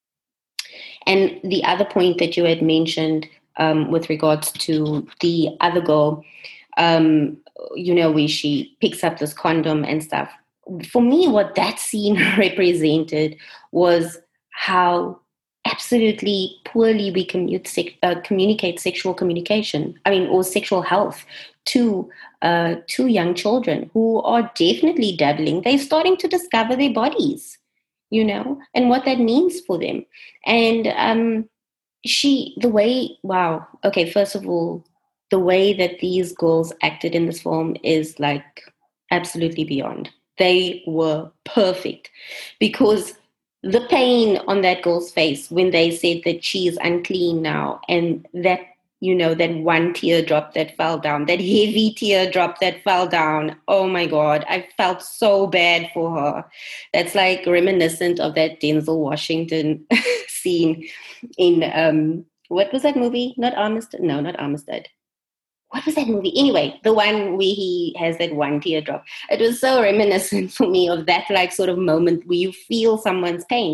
Speaker 1: And the other point that you had mentioned um, with regards to the other girl, um, you know, where she picks up this condom and stuff. For me, what that scene represented was how absolutely poorly we commute, uh, communicate sexual communication, I mean, or sexual health to uh, to young children who are definitely dabbling. They're starting to discover their bodies, you know, and what that means for them. And um, she, the way, wow, okay, first of all, the way that these girls acted in this film is like absolutely beyond. They were perfect because the pain on that girl's face when they said that she is unclean now, and that, you know, that one teardrop that fell down, that heavy teardrop that fell down. Oh my God, I felt so bad for her. That's like reminiscent of that Denzel Washington scene in, um, what was that movie? Not Armistead? No, not Armistead. What was that movie? Anyway, the one where he has that one teardrop. It was so reminiscent for me of that like sort of moment where you feel someone's pain.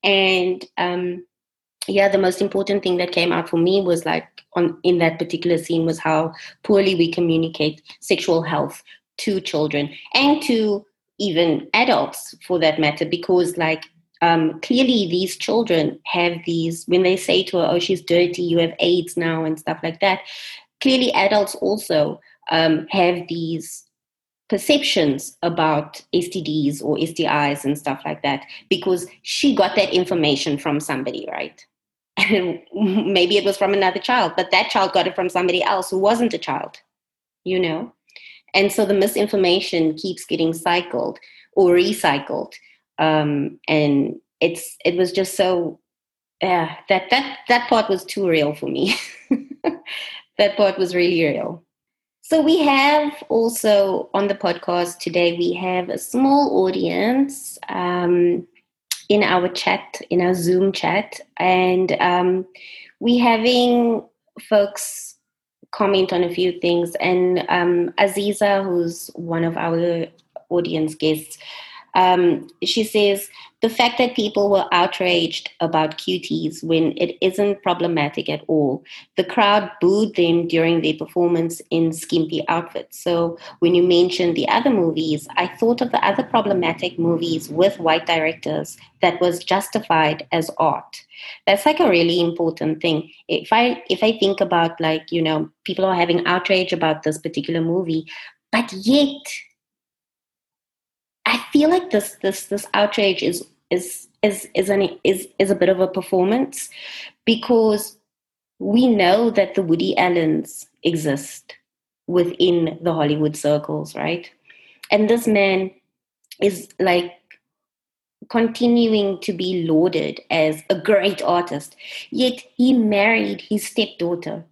Speaker 1: And um, yeah, the most important thing that came out for me was like on in that particular scene was how poorly we communicate sexual health to children and to even adults for that matter, because like um, clearly these children have these, when they say to her, oh, she's dirty, you have AIDS now and stuff like that, clearly adults also um, have these perceptions about S T Ds or S T Is and stuff like that, because she got that information from somebody, right? And maybe it was from another child, but that child got it from somebody else who wasn't a child, you know? And so the misinformation keeps getting cycled or recycled. Um, and it's it was just so, yeah, that, that, that part was too real for me. That part was really real. So we have also on the podcast today, we have a small audience um, in our chat, in our Zoom chat. And um, we're having folks comment on a few things. And um, Aziza, who's one of our audience guests, Um, she says, the fact that people were outraged about cuties when it isn't problematic at all. The crowd booed them during their performance in skimpy outfits. So when you mentioned the other movies, I thought of the other problematic movies with white directors that was justified as art. That's like a really important thing. If I if I think about like, you know, people are having outrage about this particular movie, but yet I feel like this this this outrage is is is is an is is a bit of a performance, because we know that the Woody Allens exist within the Hollywood circles, right? And this man is like continuing to be lauded as a great artist, yet he married his stepdaughter,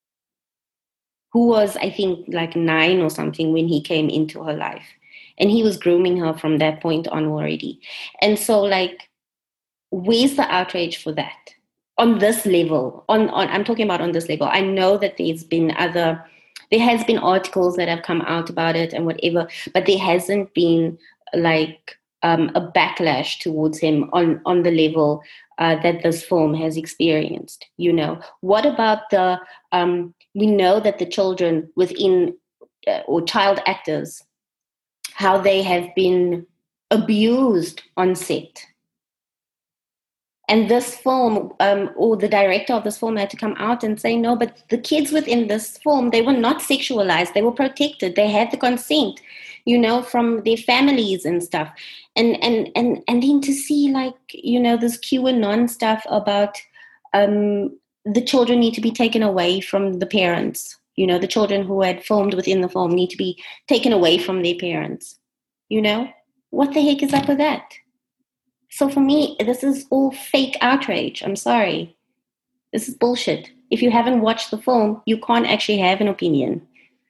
Speaker 1: who was, I think, like nine or something when he came into her life. And he was grooming her from that point on already. And so, like, where's the outrage for that? On this level, on, on I'm talking about on this level. I know that there's been other, there has been articles that have come out about it and whatever, but there hasn't been, like, um, a backlash towards him on, on the level uh, that this film has experienced, you know. What about the, um, we know that the children within, uh, or child actors, how they have been abused on set. And this film, um, or the director of this film had to come out and say, no, but the kids within this film, they were not sexualized. They were protected. They had the consent, you know, from their families and stuff. And and and and then to see, like, you know, this QAnon stuff about um, the children need to be taken away from the parents. You know, the children who had filmed within the film need to be taken away from their parents. You know, what the heck is up with that? So for me, this is all fake outrage. I'm sorry. This is bullshit. If you haven't watched the film, you can't actually have an opinion,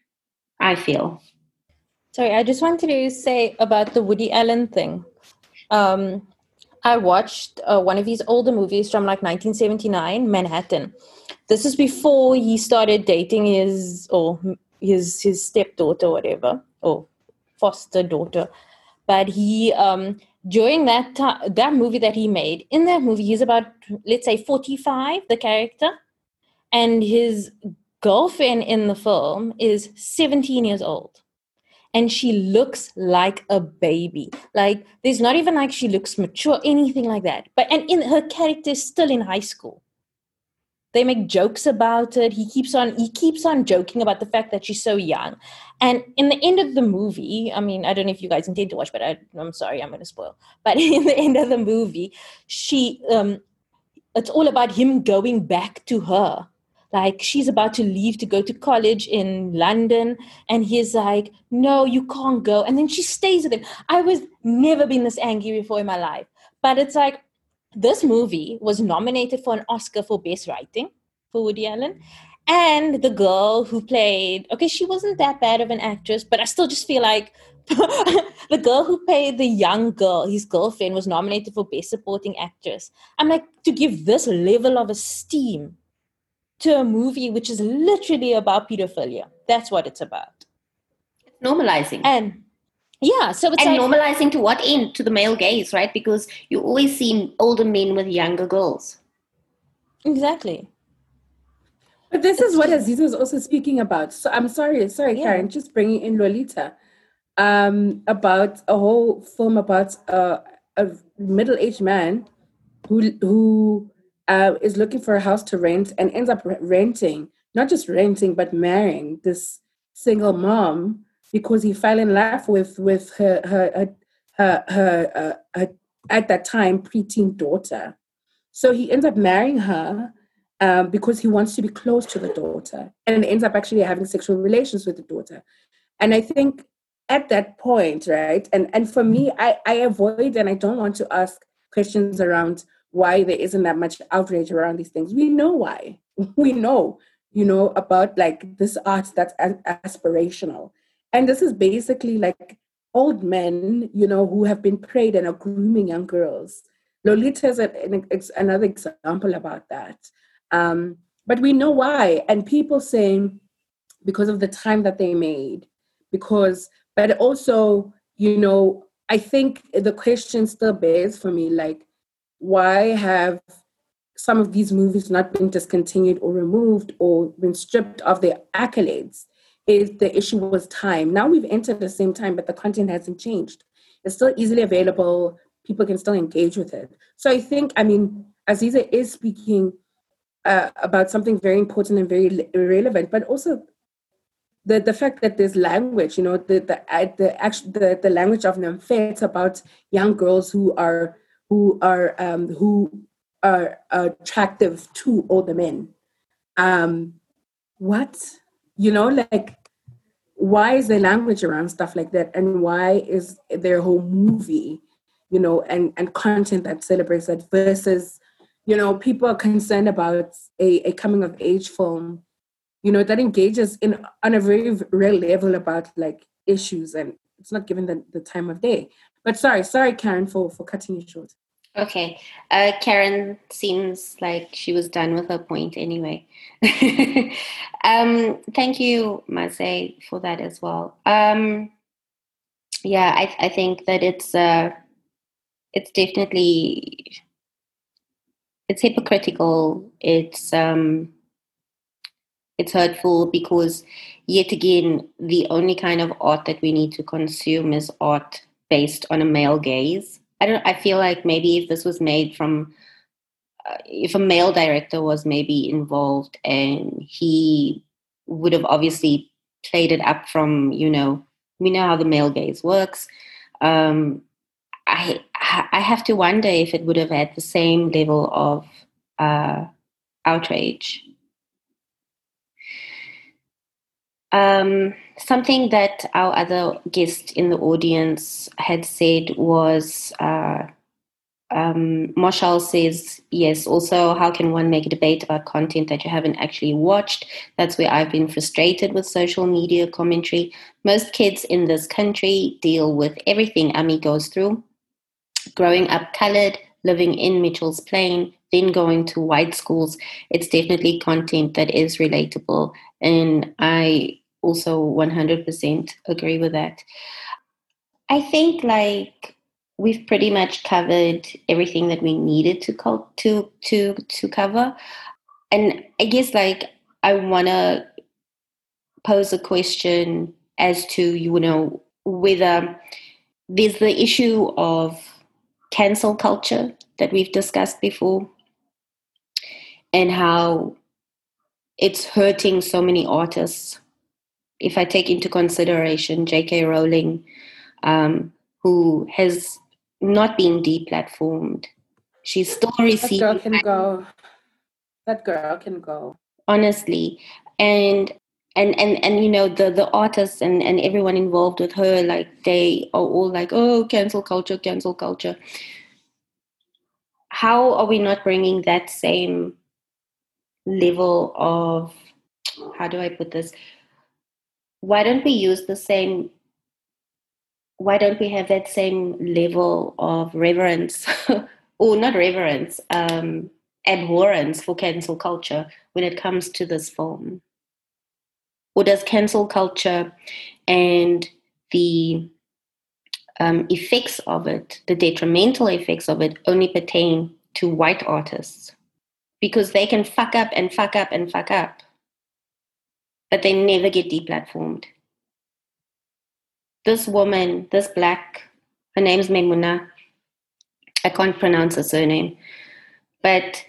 Speaker 1: I feel.
Speaker 2: Sorry, I just wanted to say about the Woody Allen thing. Um, I watched uh, one of his older movies from like nineteen seventy-nine, Manhattan. This is before he started dating his or his his stepdaughter, whatever, or foster daughter. But he um, during that time, that movie that he made, in that movie, he's about, let's say, forty-five, the character, and his girlfriend in the film is seventeen years old. And she looks like a baby. Like, there's not even like she looks mature, anything like that. But and in her character is still in high school. They make jokes about it. He keeps on he keeps on joking about the fact that she's so young. And in the end of the movie, I mean, I don't know if you guys intend to watch, but I, I'm sorry, I'm going to spoil. But in the end of the movie, she um, it's all about him going back to her. Like, she's about to leave to go to college in London. And he's like, no, you can't go. And then she stays with him. I was never been this angry before in my life. But it's like, this movie was nominated for an Oscar for Best Writing for Woody Allen. And the girl who played, okay, she wasn't that bad of an actress, but I still just feel like the girl who played the young girl, his girlfriend, was nominated for Best Supporting Actress. I'm like, to give this level of esteem to a movie which is literally about pedophilia. That's what it's about.
Speaker 1: Normalizing.
Speaker 2: And Yeah, so it's
Speaker 1: and
Speaker 2: like,
Speaker 1: normalizing to what end? To the male gaze, right? Because you always see older men with younger girls.
Speaker 2: exactly.
Speaker 3: But this
Speaker 2: It's
Speaker 3: is what
Speaker 2: just,
Speaker 3: Aziza was also speaking about. So I'm sorry, sorry,
Speaker 2: yeah.
Speaker 3: Karen, just bringing in Lolita, um, about a whole film about uh, a middle-aged man who who uh, is looking for a house to rent and ends up re- renting, not just renting, but marrying this single mom because he fell in love with with her her her her, her, uh, her at that time preteen daughter. So he ends up marrying her um, because he wants to be close to the daughter and ends up actually having sexual relations with the daughter. And I think at that point, right, and, and for me, I, I avoid and I don't want to ask questions around why there isn't that much outrage around these things. We know why. We know, you know, about like this art that's aspirational. And this is basically like old men, you know, who have been preyed and are grooming young girls. Lolita is an, an, another example about that. Um, but we know why. And people saying, because of the time that they made, because, but also, you know, I think the question still bears for me, like, why have some of these movies not been discontinued or removed or been stripped of their accolades? Is the issue was time. Now we've entered the same time, but the content hasn't changed. It's still easily available. People can still engage with it. So I think, I mean, Aziza is speaking uh, about something very important and very relevant, but also the the fact that there's language, you know, the the the actual the, the language of Nymphe, it's about young girls who are who are um, who are attractive to older men. Um, what, you know, like, why is there language around stuff like that, and why is there a whole movie, you know, and and content that celebrates that versus, you know, people are concerned about a, a coming of age film, you know, that engages in on a very real level about like issues, and it's not given the, the time of day. But sorry, sorry, Karen, for for cutting you short.
Speaker 1: Okay. Uh, Karen seems like she was done with her point anyway. um, thank you, Marseille, for that as well. Um, yeah, I, I think that it's uh, it's definitely it's hypocritical. It's um, it's hurtful because yet again, the only kind of art that we need to consume is art based on a male gaze. I don't. I feel like maybe if this was made from uh, if a male director was maybe involved and he would have obviously played it up from, you know, we know how the male gaze works. Um, I I have to wonder if it would have had the same level of uh, outrage. Um, something that our other guest in the audience had said was, uh, um, Marshall says, yes, also, how can one make a debate about content that you haven't actually watched? That's where I've been frustrated with social media commentary. Most kids in this country deal with everything Ami goes through. Growing up colored, living in Mitchell's Plain, then going to white schools, it's definitely content that is relatable. And I also one hundred percent agree with that. I think like we've pretty much covered everything that we needed to co- to to to cover. And I guess like I want to pose a question as to, you know, whether there's the issue of cancel culture that we've discussed before and how it's hurting so many artists. If I take into consideration J K Rowling, um, who has not been deplatformed, she's still
Speaker 3: That girl
Speaker 1: receiving
Speaker 3: can go. That girl can go.
Speaker 1: honestly, and and and and you know the the artists and and everyone involved with her, like they are all like, oh, cancel culture, cancel culture. How are we not bringing that same level of, how do I put this? Why don't we use the same? Why don't we have that same level of reverence, or not reverence, um, abhorrence for cancel culture when it comes to this film? Or does cancel culture and the um, effects of it, the detrimental effects of it, only pertain to white artists because they can fuck up and fuck up and fuck up, but they never get deplatformed. This woman, this black, her name's Memuna. I can't pronounce her surname, but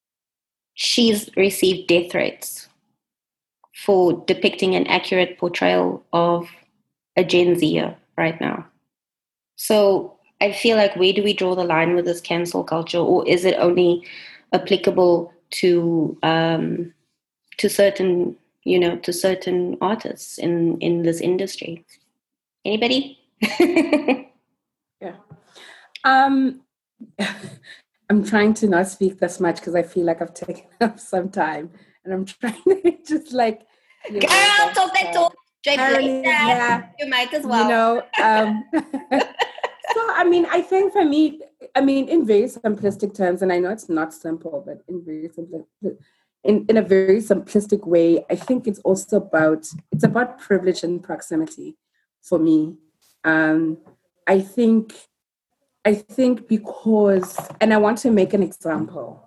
Speaker 1: she's received death threats for depicting an accurate portrayal of a Gen Zer right now. So I feel like, where do we draw the line with this cancel culture, or is it only applicable to um, to certain, you know, to certain artists in, in this industry? Anybody?
Speaker 3: Yeah. Um, I'm trying to not speak this much because I feel like I've taken up some time, and I'm trying to just like,
Speaker 1: you girl, know, talk that talk.
Speaker 3: Apparently, yeah,
Speaker 1: you might as well.
Speaker 3: You know, um, so I mean, I think for me, I mean, in very simplistic terms, and I know it's not simple, but in very simple, in in a very simplistic way, I think it's also about it's about privilege and proximity for me. Um, I think. I think because, and I want to make an example.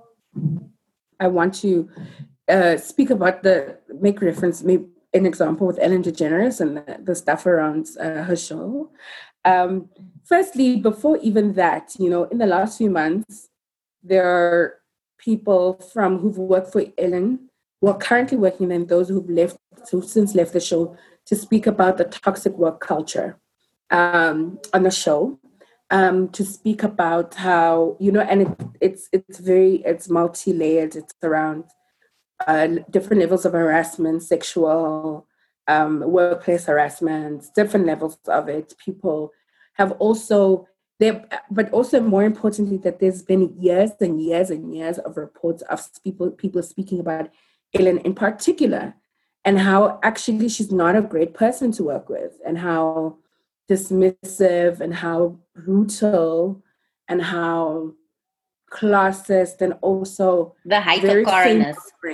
Speaker 3: I want to uh, speak about the, make reference, make an example with Ellen DeGeneres and the, the stuff around uh, her show. Um, firstly, before even that, you know, in the last few months, there are people from who've worked for Ellen, who are currently working, and those who've left, who've since left the show, to speak about the toxic work culture um, on the show. Um, to speak about how, you know, and it, it's it's very, it's multi-layered. It's around uh, different levels of harassment, sexual, um, workplace harassment, different levels of it. People have also, there, but also more importantly, that there's been years and years and years of reports of people, people speaking about Ellen in particular, and how actually she's not a great person to work with, and how dismissive and how brutal and how classist, and also
Speaker 1: the hypercoroness.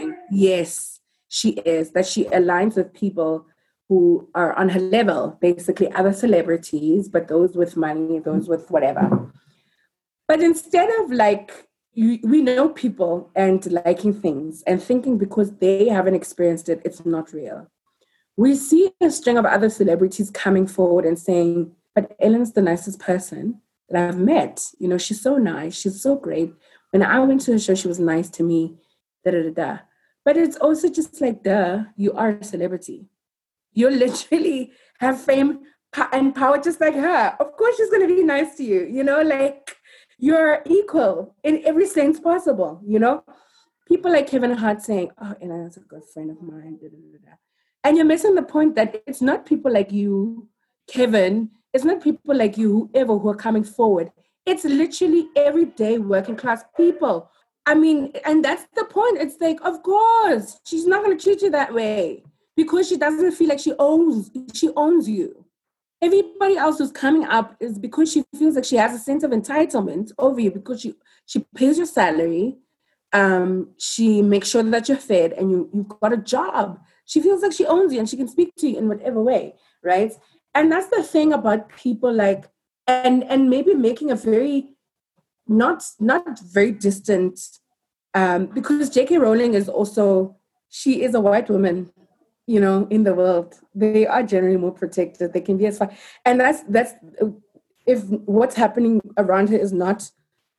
Speaker 3: Yes, she is. That she aligns with people who are on her level, basically other celebrities, but those with money, those with whatever. But instead of like, you, we know people and liking things and thinking because they haven't experienced it, it's not real. We see a string of other celebrities coming forward and saying, but Ellen's the nicest person that I've met. You know, she's so nice. She's so great. When I went to her show, she was nice to me, da, da, da, da. But it's also just like, duh, you are a celebrity. You literally have fame and power just like her. Of course she's going to be nice to you. You know, like, you're equal in every sense possible, you know? People like Kevin Hart saying, oh, Ellen's a good friend of mine, da, da, da, da. And you're missing the point that it's not people like you, Kevin. It's not people like you, whoever, who are coming forward. It's literally everyday working class people. I mean, and that's the point. It's like, of course, she's not going to treat you that way because she doesn't feel like she owns, she owns you. Everybody else who's coming up is because she feels like she has a sense of entitlement over you because she, she pays your salary. Um, she makes sure that you're fed and you, you've got a job. She feels like she owns you and she can speak to you in whatever way, right? And that's the thing about people like, and and maybe making a very, not not very distant, um, because J K Rowling is also, she is a white woman, you know, in the world. They are generally more protected. They can be as far, and that's, that's, if what's happening around her is not,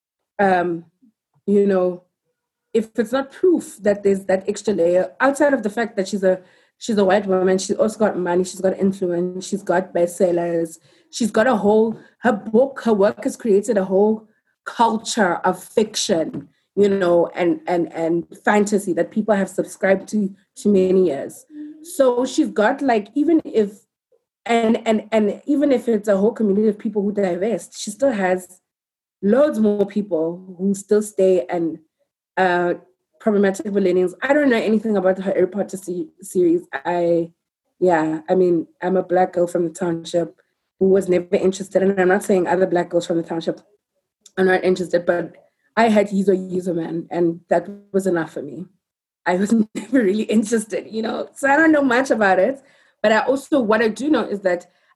Speaker 3: um, you know, if it's not proof that there's that extra layer, outside of the fact that she's a she's a white woman, she's also got money, she's got influence, she's got bestsellers, she's got a whole, her book, her work has created a whole culture of fiction, you know, and and and fantasy that people have subscribed to to many years. So she's got like, even if, and and and even if it's a whole community of people who divest, she still has loads more people who still stay and uh, problematic millennials. I don't know anything about her Harry Potter se- series. I, yeah, I mean, I'm a black girl from the township who was never interested, and I'm not saying other black girls from the township are not interested, but I had user user man, and that was enough for me. I was never really interested, you know. So I don't know much about it, but I also, what I do know is that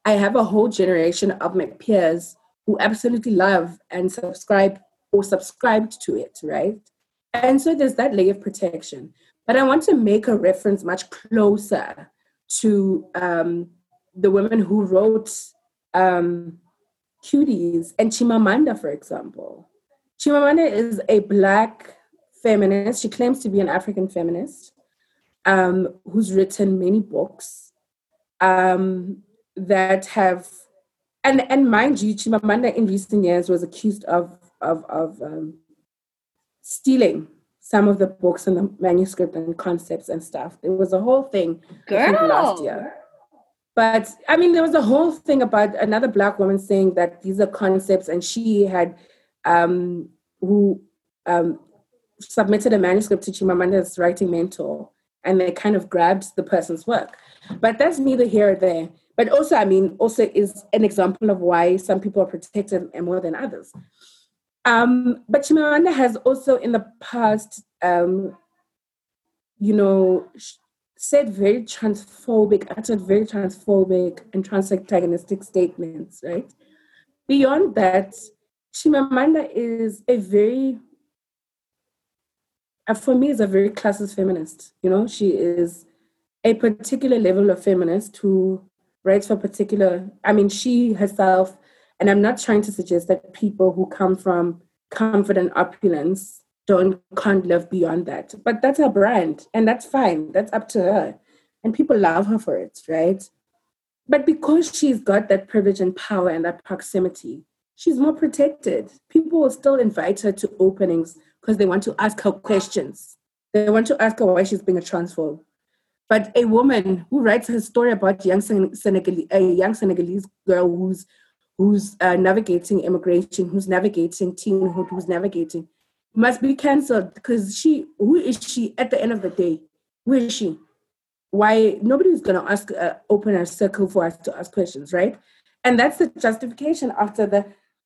Speaker 3: I have a whole generation of my peers who absolutely love and subscribe or subscribed to it, right? And so there's that layer of protection. But I want to make a reference much closer to um, the women who wrote um, Cuties and Chimamanda, for example. Chimamanda is a Black feminist. She claims to be an African feminist um, who's written many books um, that have, and, and mind you, Chimamanda in recent years was accused of, of, of um, stealing some of the books and the manuscript and concepts and stuff. There was a whole thing,
Speaker 1: Girl.
Speaker 3: I think, last year. But, I mean, there was a whole thing about another Black woman saying that these are concepts, and she had, um, who um, submitted a manuscript to Chimamanda's writing mentor, and they kind of grabbed the person's work. But that's neither here or there. But also, I mean, also is an example of why some people are protected and more than others. Um, but Chimamanda has also in the past, um, you know, said very transphobic, uttered very transphobic and trans-antagonistic statements, right? Beyond that, Chimamanda is a very, uh, for me, is a very classist feminist. You know, she is a particular level of feminist who writes for particular, I mean, she herself, and I'm not trying to suggest that people who come from comfort and opulence don't can't live beyond that. But that's her brand, and that's fine. That's up to her. And people love her for it, right? But because she's got that privilege and power and that proximity, she's more protected. People will still invite her to openings because they want to ask her questions. They want to ask her why she's being a transphobe. But a woman who writes her story about young Senegalese, a young Senegalese girl who's who's uh, navigating immigration, who's navigating teenhood, who's navigating, must be cancelled because she, who is she at the end of the day? Who is she? Why? Nobody's going to ask, uh, open a circle for us to ask questions, right? And that's the justification after the,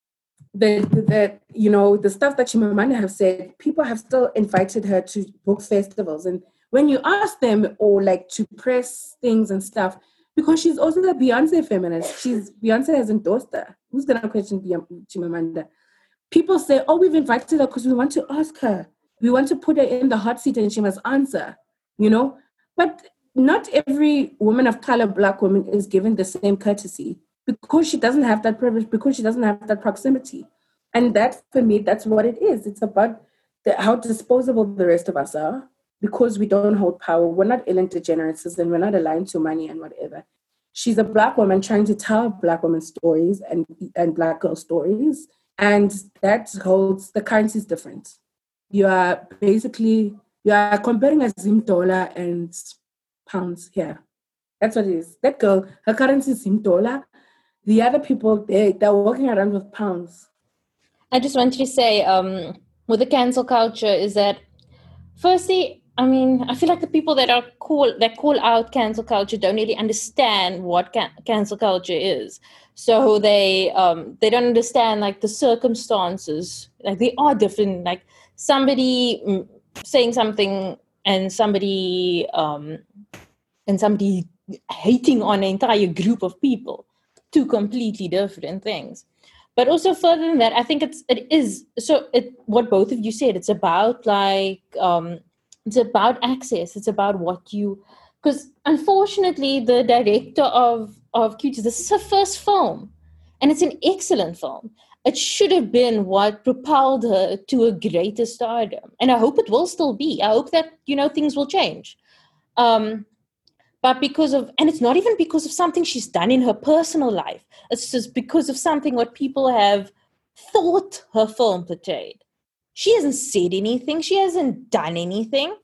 Speaker 3: the, the, the you know, the stuff that Chimamanda have said. People have still invited her to book festivals. And when you ask them or like to press things and stuff, because she's also the Beyonce feminist. She's Beyonce has endorsed her. Who's going to question Chimamanda? People say, oh, we've invited her because we want to ask her. We want to put her in the hot seat and she must answer, you know? But not every woman of color, Black woman, is given the same courtesy because she doesn't have that privilege, because she doesn't have that proximity. And that, for me, that's what it is. It's about the, how disposable the rest of us are. Because we don't hold power, we're not Ellen DeGeneres and we're not aligned to money and whatever. She's a Black woman trying to tell Black women stories and, and Black girl stories. And that holds, the currency is different. You are basically, you are comparing a Zim dollar and pounds here. That's what it is. That girl, her currency is Zim dollar. The other people, they, they're walking around with pounds.
Speaker 2: I just wanted to say, um, with the cancel culture is that, firstly, I mean, I feel like the people that are call that call out cancel culture don't really understand what can, cancel culture is. So they um, they don't understand like the circumstances. Like they are different. Like somebody mm, saying something and somebody um, and somebody hating on an entire group of people, two completely different things. But also further than that, I think it's it is so. It what both of you said. It's about like. Um, It's about access. It's about what you, because unfortunately, the director of, of Cuties, this is her first film, and it's an excellent film. It should have been what propelled her to a greater stardom. And I hope it will still be. I hope that, you know, things will change. Um, but because of, and it's not even because of something she's done in her personal life. It's just because of something what people have thought her film portrayed. She hasn't said anything. She hasn't done anything.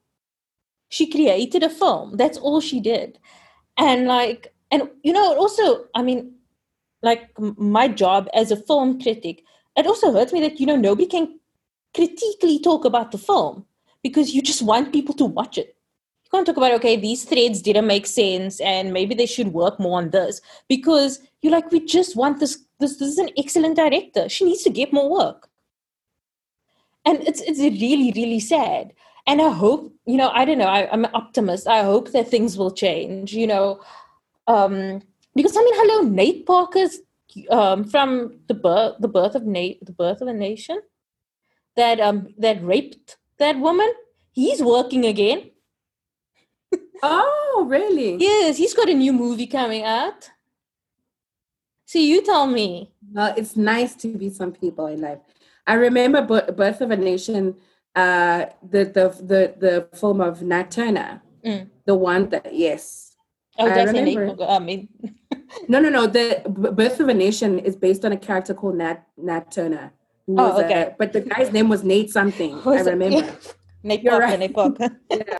Speaker 2: She created a film. That's all she did. And like, and you know, also, I mean, like my job as a film critic, it also hurts me that, you know, nobody can critically talk about the film because you just want people to watch it. You can't talk about, okay, these threads didn't make sense and maybe they should work more on this because you're like, we just want this, this, this is an excellent director. She needs to get more work. And it's it's really, really sad. And I hope, you know, I don't know, I, I'm an optimist. I hope that things will change, you know. Um, because I mean, hello, Nate Parker's um, from the birth, the birth of Nate, the birth of a nation that um that raped that woman. He's working again.
Speaker 3: Oh, really?
Speaker 2: Yes, he's got a new movie coming out. So you tell me.
Speaker 3: Well, it's nice to be some people in life. I remember B- Birth of a Nation, uh, the, the the the film of Nat Turner,
Speaker 2: Mm.
Speaker 3: the one that yes,
Speaker 2: Oh,
Speaker 3: I
Speaker 2: that's Nate
Speaker 3: remember.
Speaker 2: Parker. I mean,
Speaker 3: No, no, no. The B- Birth of a Nation is based on a character called Nat Nat Turner. Who was
Speaker 2: oh, okay.
Speaker 3: a, but the guy's name was Nate something.
Speaker 2: Was
Speaker 3: I
Speaker 2: it-
Speaker 3: remember.
Speaker 2: yeah. Nate
Speaker 3: You're
Speaker 2: Parker,
Speaker 3: right.
Speaker 2: Nate Parker.
Speaker 3: Yeah.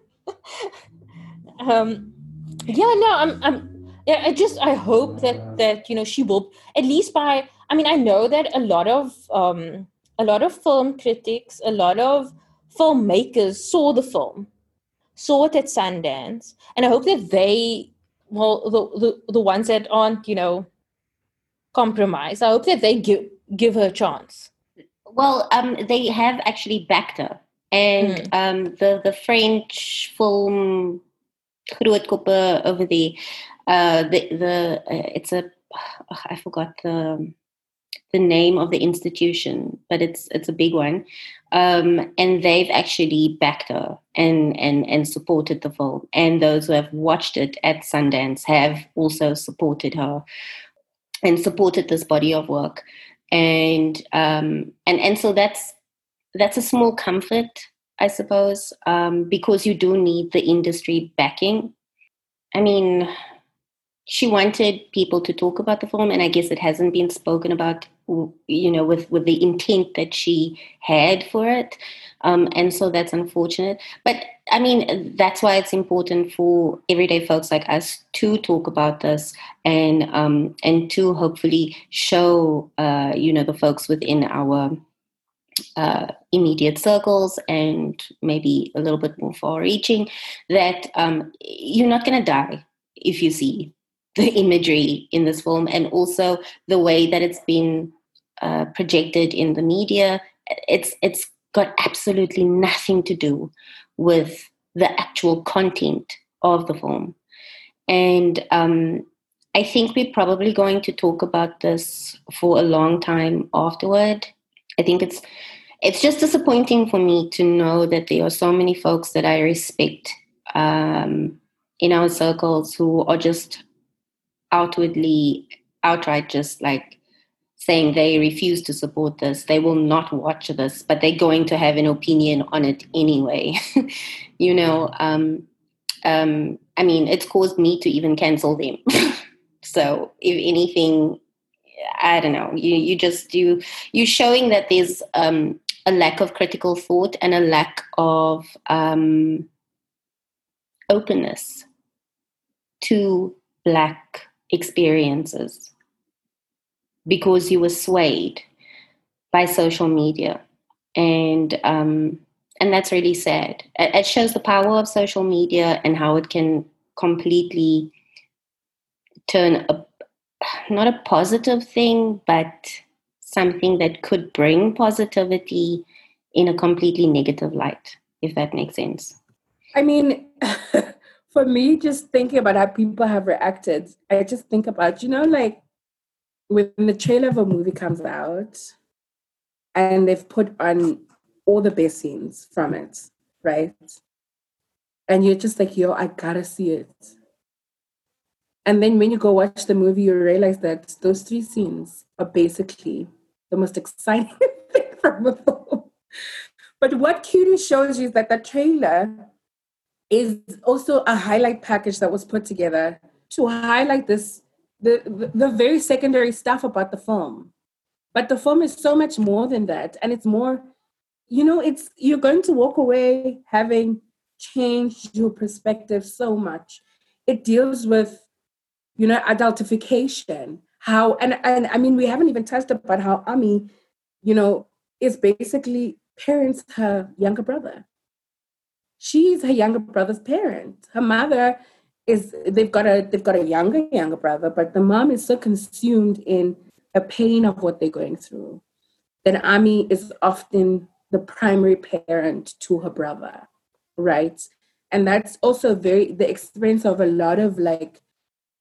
Speaker 2: um, yeah, no, I'm, I'm, yeah, I just, I hope that that you know she will at least by. I mean, I know that a lot of um, a lot of film critics, a lot of filmmakers saw the film, saw it at Sundance, and I hope that they, well, the the, the ones that aren't, you know, compromised, I hope that they give give her a chance.
Speaker 1: Well, um, they have actually backed her, and
Speaker 2: Mm.
Speaker 1: um, the the French film Grootkoppe over there, uh, the the uh, it's a oh, I forgot the the name of the institution, but it's it's a big one, um, and they've actually backed her and and and supported the film, and those who have watched it at Sundance have also supported her and supported this body of work, and um, and and so that's that's a small comfort, I suppose, um, because you do need the industry backing. I mean, she wanted people to talk about the film, and I guess it hasn't been spoken about, you know, with, with the intent that she had for it. Um, and so that's unfortunate. But I mean, that's why it's important for everyday folks like us to talk about this and um, and to hopefully show, uh, you know, the folks within our uh, immediate circles and maybe a little bit more far-reaching that um, you're not going to die if you see the imagery in this film, and also the way that it's been uh, projected in the media. It's it's got absolutely nothing to do with the actual content of the film, and um, I think we're probably going to talk about this for a long time afterward. I think it's it's just disappointing for me to know that there are so many folks that I respect um, in our circles who are just outwardly, outright just like saying they refuse to support this. They will not watch this, but they're going to have an opinion on it anyway. you know, um, um, I mean, it's caused me to even cancel them. So if anything, I don't know, you, you just, you, you're showing that there's um, a lack of critical thought and a lack of um, openness to Black experiences because you were swayed by social media. And um, and that's really sad. It, it shows the power of social media and how it can completely turn a, not a positive thing, but something that could bring positivity in a completely negative light, if that makes sense.
Speaker 3: I mean, for me, just thinking about how people have reacted, I just think about, you know, like when the trailer of a movie comes out and they've put on all the best scenes from it, right? And you're just like, yo, I gotta see it. And then when you go watch the movie, you realize that those three scenes are basically the most exciting thing from the film. But what Cutie shows you is that the trailer is also a highlight package that was put together to highlight this, the, the, the very secondary stuff about the film. But the film is so much more than that. And it's more, you know, it's you're going to walk away having changed your perspective so much. It deals with, you know, adultification. How, and, and I mean, we haven't even touched about how Ami, you know, is basically parents her younger brother. She's her younger brother's parent. Her mother is, they've got a they've got a younger younger brother, but the mom is so consumed in the pain of what they're going through that Ami is often the primary parent to her brother, right? And that's also very the experience of a lot of like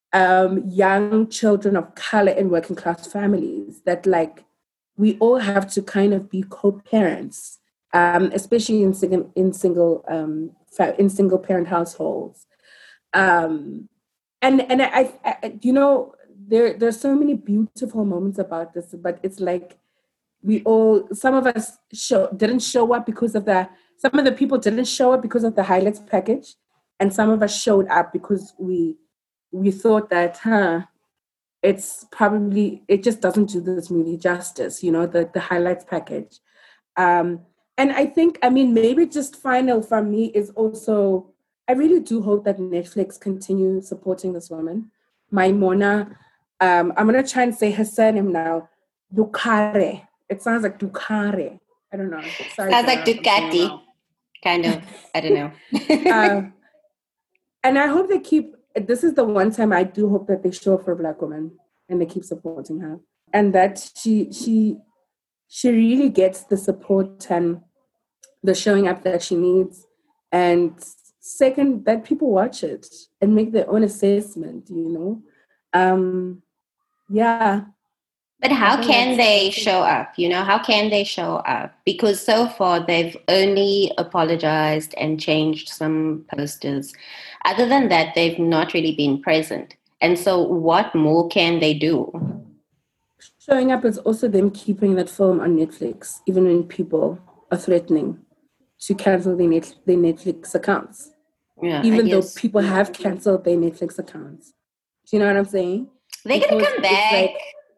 Speaker 3: um, young children of color in working class families, that like we all have to kind of be co-parents, um, especially in single in single um, in single parent households. Um, and and I, I, you know, there there's so many beautiful moments about this, but it's like we all, some of us show didn't show up because of the, some of the people didn't show up because of the highlights package, and some of us showed up because we we thought that, huh, it's probably, it just doesn't do this movie justice, you know, the the highlights package. Um, and I think, I mean, maybe just final from me is also, I really do hope that Netflix continue supporting this woman, Maimona. Um, I'm going to try and say her surname now, Dukare. It sounds like Dukare. I don't know. Sorry,
Speaker 1: sounds like Ducati, kind of. I don't know.
Speaker 3: uh, and I hope they keep, this is the one time I do hope that they show up for a Black woman and they keep supporting her. And that she she she really gets the support and the showing up that she needs. And second, that people watch it and make their own assessment, you know? Um, yeah.
Speaker 1: But how can they show up? You know, how can they show up? Because so far they've only apologized and changed some posters. Other than that, they've not really been present. And so what more can they do?
Speaker 3: Showing up is also them keeping that film on Netflix, even when people are threatening to cancel their, Net- their Netflix accounts.
Speaker 1: Yeah,
Speaker 3: even though people have canceled their Netflix accounts. Do you know what I'm saying?
Speaker 1: They're going to come back. Like,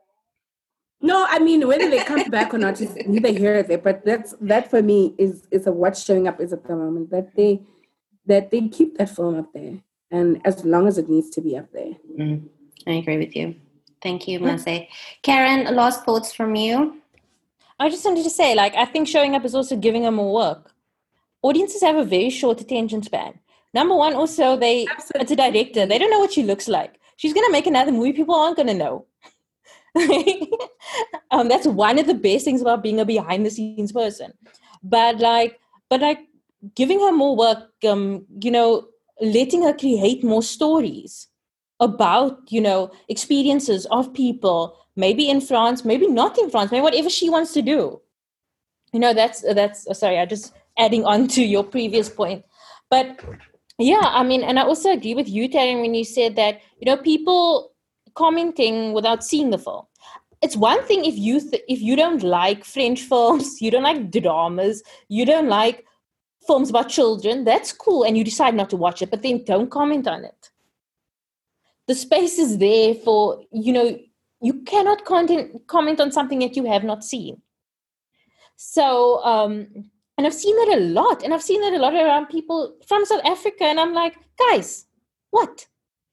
Speaker 3: no, I mean, whether they come back or not is neither here nor there. But that's, that for me is is a what's showing up is at the moment, that they that they keep that film up there, and as long as it needs to be up there.
Speaker 1: Mm, I agree with you. Thank you, Mase. Karen, last thoughts from you?
Speaker 2: I just wanted to say, like, I think showing up is also giving them more work. Audiences have a very short attention span. Number one, also, they Absolutely. It's a director. They don't know what she looks like. She's going to make another movie. People aren't going to know. um, that's one of the best things about being a behind-the-scenes person. But, like, but like giving her more work, um, you know, letting her create more stories about, you know, experiences of people, maybe in France, maybe not in France, maybe whatever she wants to do. You know, that's, that's oh, sorry, I just adding on to your previous point. But yeah, I mean, and I also agree with you, Taryn, when you said that, you know, people commenting without seeing the film. It's one thing if you th- if you don't like French films, you don't like dramas, you don't like films about children, that's cool, and you decide not to watch it, but then don't comment on it. The space is there for, you know, you cannot content, comment on something that you have not seen. So, um, and I've seen that a lot, and I've seen that a lot around people from South Africa, and I'm like, guys, what?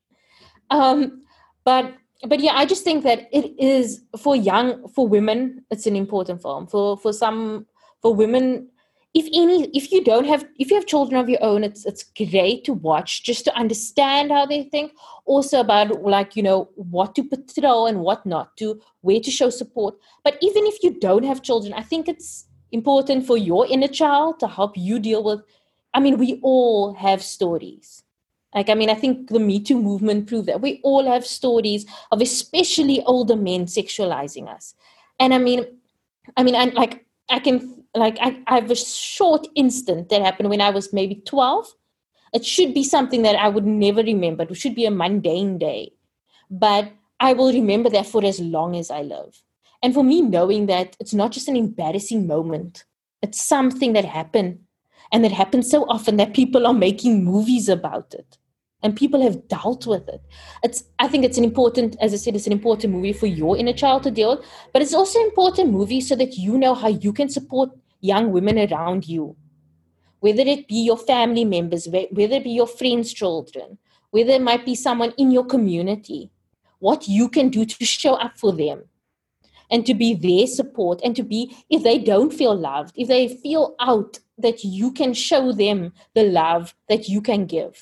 Speaker 2: Um, but but yeah, I just think that it is for young, for women, it's an important film. For for some, for women, if any, if you don't have, if you have children of your own, it's it's great to watch just to understand how they think. Also about, like, you know, what to patrol and what not to, where to show support. But even if you don't have children, I think it's important for your inner child to help you deal with. I mean, we all have stories. Like, I mean, I think the Me Too movement proved that we all have stories of especially older men sexualizing us. And I mean, I mean, I, like, I can, like, I, I have a short instant that happened when I was maybe twelve. It should be something that I would never remember. It should be a mundane day. But I will remember that for as long as I live. And for me, knowing that it's not just an embarrassing moment, it's something that happened. And that happens so often that people are making movies about it. And people have dealt with it. It's, I think it's an important, as I said, it's an important movie for your inner child to deal with. But it's also an important movie so that you know how you can support young women around you. Whether it be your family members, whether it be your friends' children, whether it might be someone in your community, what you can do to show up for them and to be their support, and to be, if they don't feel loved, if they feel out, that you can show them the love that you can give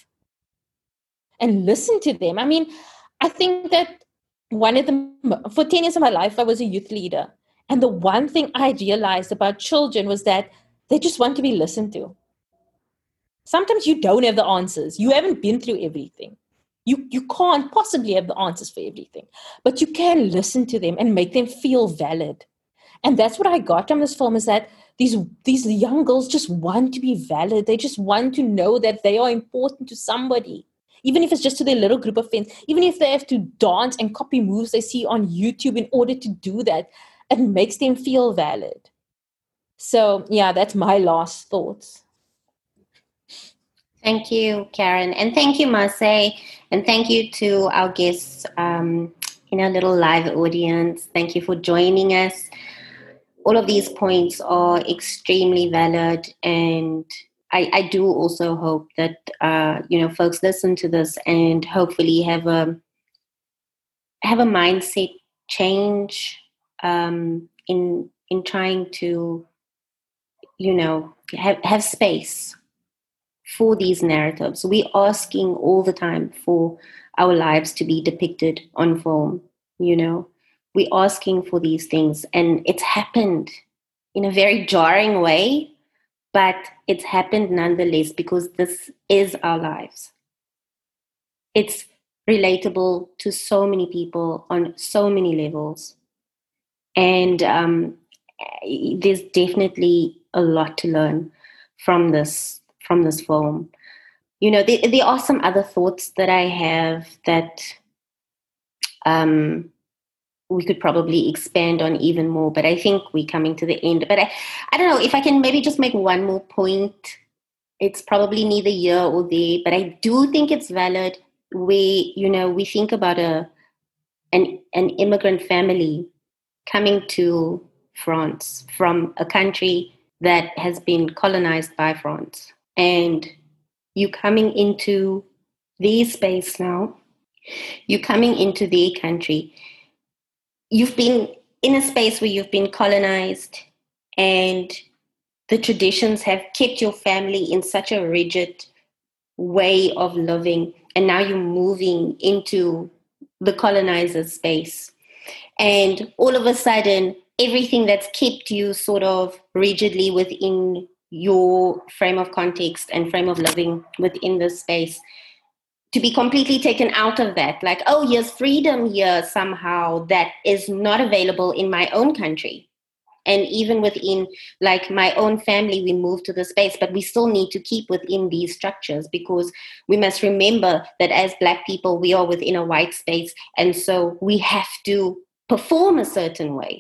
Speaker 2: and listen to them. I mean, I think that one of the, for ten years of my life, I was a youth leader. And the one thing I realized about children was that they just want to be listened to. Sometimes you don't have the answers. You haven't been through everything. You, you can't possibly have the answers for everything, but you can listen to them and make them feel valid. And that's what I got from this film, is that these, these young girls just want to be valid. They just want to know that they are important to somebody, even if it's just to their little group of friends, even if they have to dance and copy moves they see on YouTube in order to do that, it makes them feel valid. So yeah, that's my last thoughts.
Speaker 1: Thank you, Karen. And thank you, Marseille. And thank you to our guests um, in our little live audience. Thank you for joining us. All of these points are extremely valid. And I, I do also hope that, uh, you know, folks listen to this and hopefully have a, have a mindset change um, in, in trying to, you know, have, have space for these narratives. We're asking all the time for our lives to be depicted on film, you know. We're asking for these things, and it's happened in a very jarring way, but it's happened nonetheless because this is our lives. It's relatable to so many people on so many levels. And um, there's definitely a lot to learn from this from this film. You know, there, there are some other thoughts that I have that um, we could probably expand on even more, but I think we're coming to the end. But I, I don't know, if I can maybe just make one more point. It's probably neither here or there, but I do think it's valid where, you know, we think about a an, an immigrant family coming to France from a country that has been colonized by France. And you coming into their space now, you're coming into their country. You've been in a space where you've been colonized, and the traditions have kept your family in such a rigid way of living. And now you're moving into the colonizer's space. And all of a sudden, everything that's kept you sort of rigidly within your frame of context and frame of living within this space, to be completely taken out of that. Like, oh, here's freedom here somehow that is not available in my own country. And even within, like, my own family, we move to the space, but we still need to keep within these structures, because we must remember that as Black people, we are within a white space. And so we have to perform a certain way.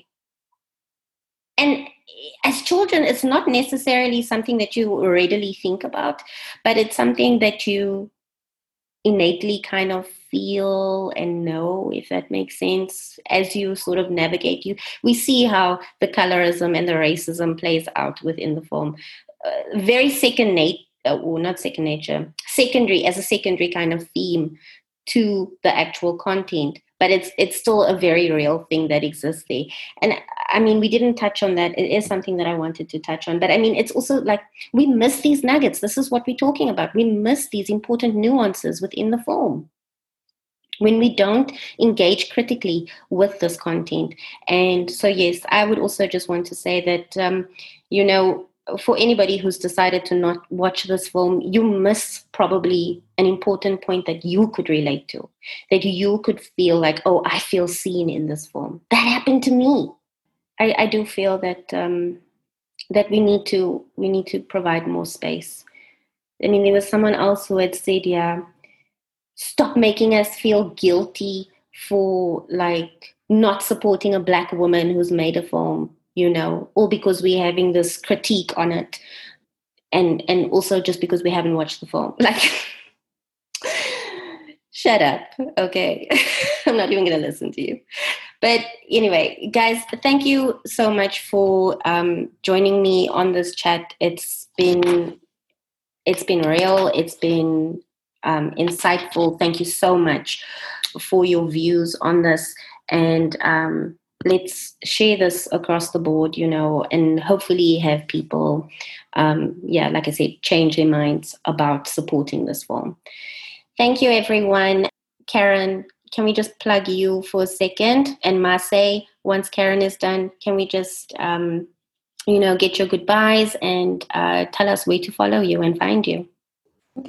Speaker 1: And as children, it's not necessarily something that you readily think about, but it's something that you innately kind of feel and know, if that makes sense, as you sort of navigate. You, we see how the colorism and the racism plays out within the film. Uh, very second nature, or not second nature, secondary, as a secondary kind of theme to the actual content. But it's it's still a very real thing that exists there. And I mean, we didn't touch on that. It is something that I wanted to touch on. But I mean, it's also like we miss these nuggets. This is what we're talking about. We miss these important nuances within the film when we don't engage critically with this content. And so, yes, I would also just want to say that, um, you know, for anybody who's decided to not watch this film, you miss probably an important point that you could relate to, that you could feel like, oh, I feel seen in this film. That happened to me. I, I do feel that um, that we need to we need to provide more space. I mean, there was someone else who had said, yeah, stop making us feel guilty for like not supporting a Black woman who's made a film, you know, or because we're having this critique on it, and and also just because we haven't watched the film. Like, shut up, okay? I'm not even going to listen to you. But anyway, guys, thank you so much for um, joining me on this chat. It's been it's been real. It's been um, insightful. Thank you so much for your views on this, and um, let's share this across the board, you know, and hopefully have people, um, yeah, like I said, change their minds about supporting this film. Thank you, everyone. Karen, can we just plug you for a second? And Marseille, once Karen is done, can we just, um, you know, get your goodbyes and uh, tell us where to follow you and find you?
Speaker 2: Okay.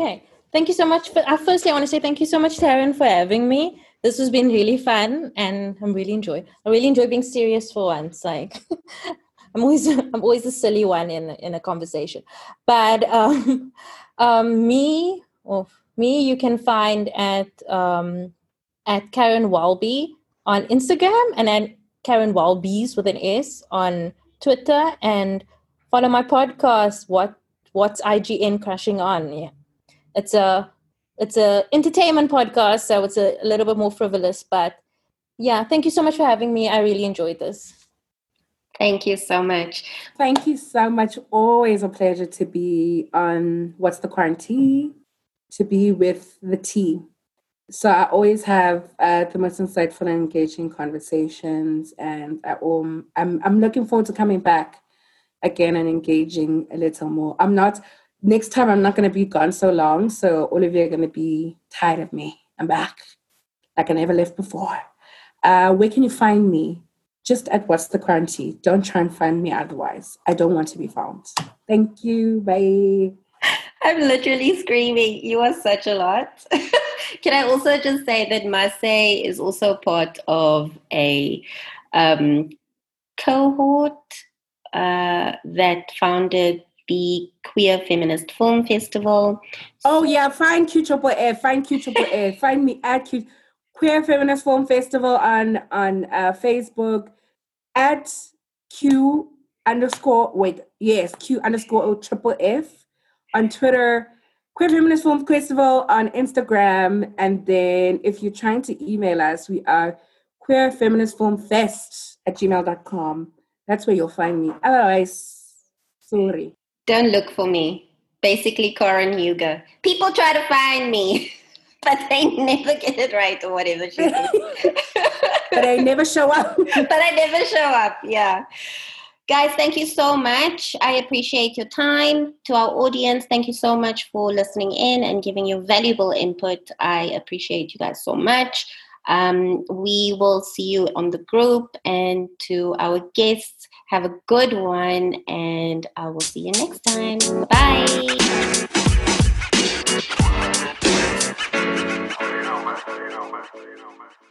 Speaker 2: Thank you so much. For, uh, firstly, I want to say thank you so much, Taryn, for having me. This has been really fun, and I'm really enjoy. I really enjoy being serious for once. Like, I'm always, I'm always the silly one in in a conversation. But um, um, me, or me, you can find at um, at Karen Walby on Instagram, and at Karen Walbys with an S on Twitter, and follow my podcast. What What's I G N Crushing On? Yeah. It's a it's a entertainment podcast, so it's a, a little bit more frivolous. But yeah, thank you so much for having me. I really enjoyed this.
Speaker 1: Thank you so much.
Speaker 3: Thank you so much. Always a pleasure to be on What's the Quarantine, to be with the tea. So I always have uh, the most insightful and engaging conversations, and I, um, I'm I'm looking forward to coming back again and engaging a little more. I'm not. Next time, I'm not going to be gone so long, so all of you are going to be tired of me. I'm back, like I never left before. Uh, where can you find me? Just at What's the Quarantine. Don't try and find me otherwise. I don't want to be found. Thank you. Bye.
Speaker 1: I'm literally screaming. You are such a lot. Can I also just say that Marseille is also part of a um, cohort uh, that founded the Queer Feminist Film Festival.
Speaker 3: Oh yeah, find Q Triple F, find Q Triple F, find me at Q Queer Feminist Film Festival on on uh, Facebook, at Q underscore wait yes Q underscore Triple F on Twitter, Queer Feminist Film Festival on Instagram, and then if you're trying to email us, we are Queer Feminist Film Fest at gmail dot com. That's where you'll find me. Otherwise, sorry.
Speaker 1: Don't look for me. Basically, Corin Hugo. People try to find me, but they never get it right or whatever she says.
Speaker 3: But I never show up.
Speaker 1: But I never show up, yeah. Guys, thank you so much. I appreciate your time. To our audience, thank you so much for listening in and giving your valuable input. I appreciate you guys so much. Um, we will see you on the group, and to our guests, have a good one, and I will see you next time. Bye.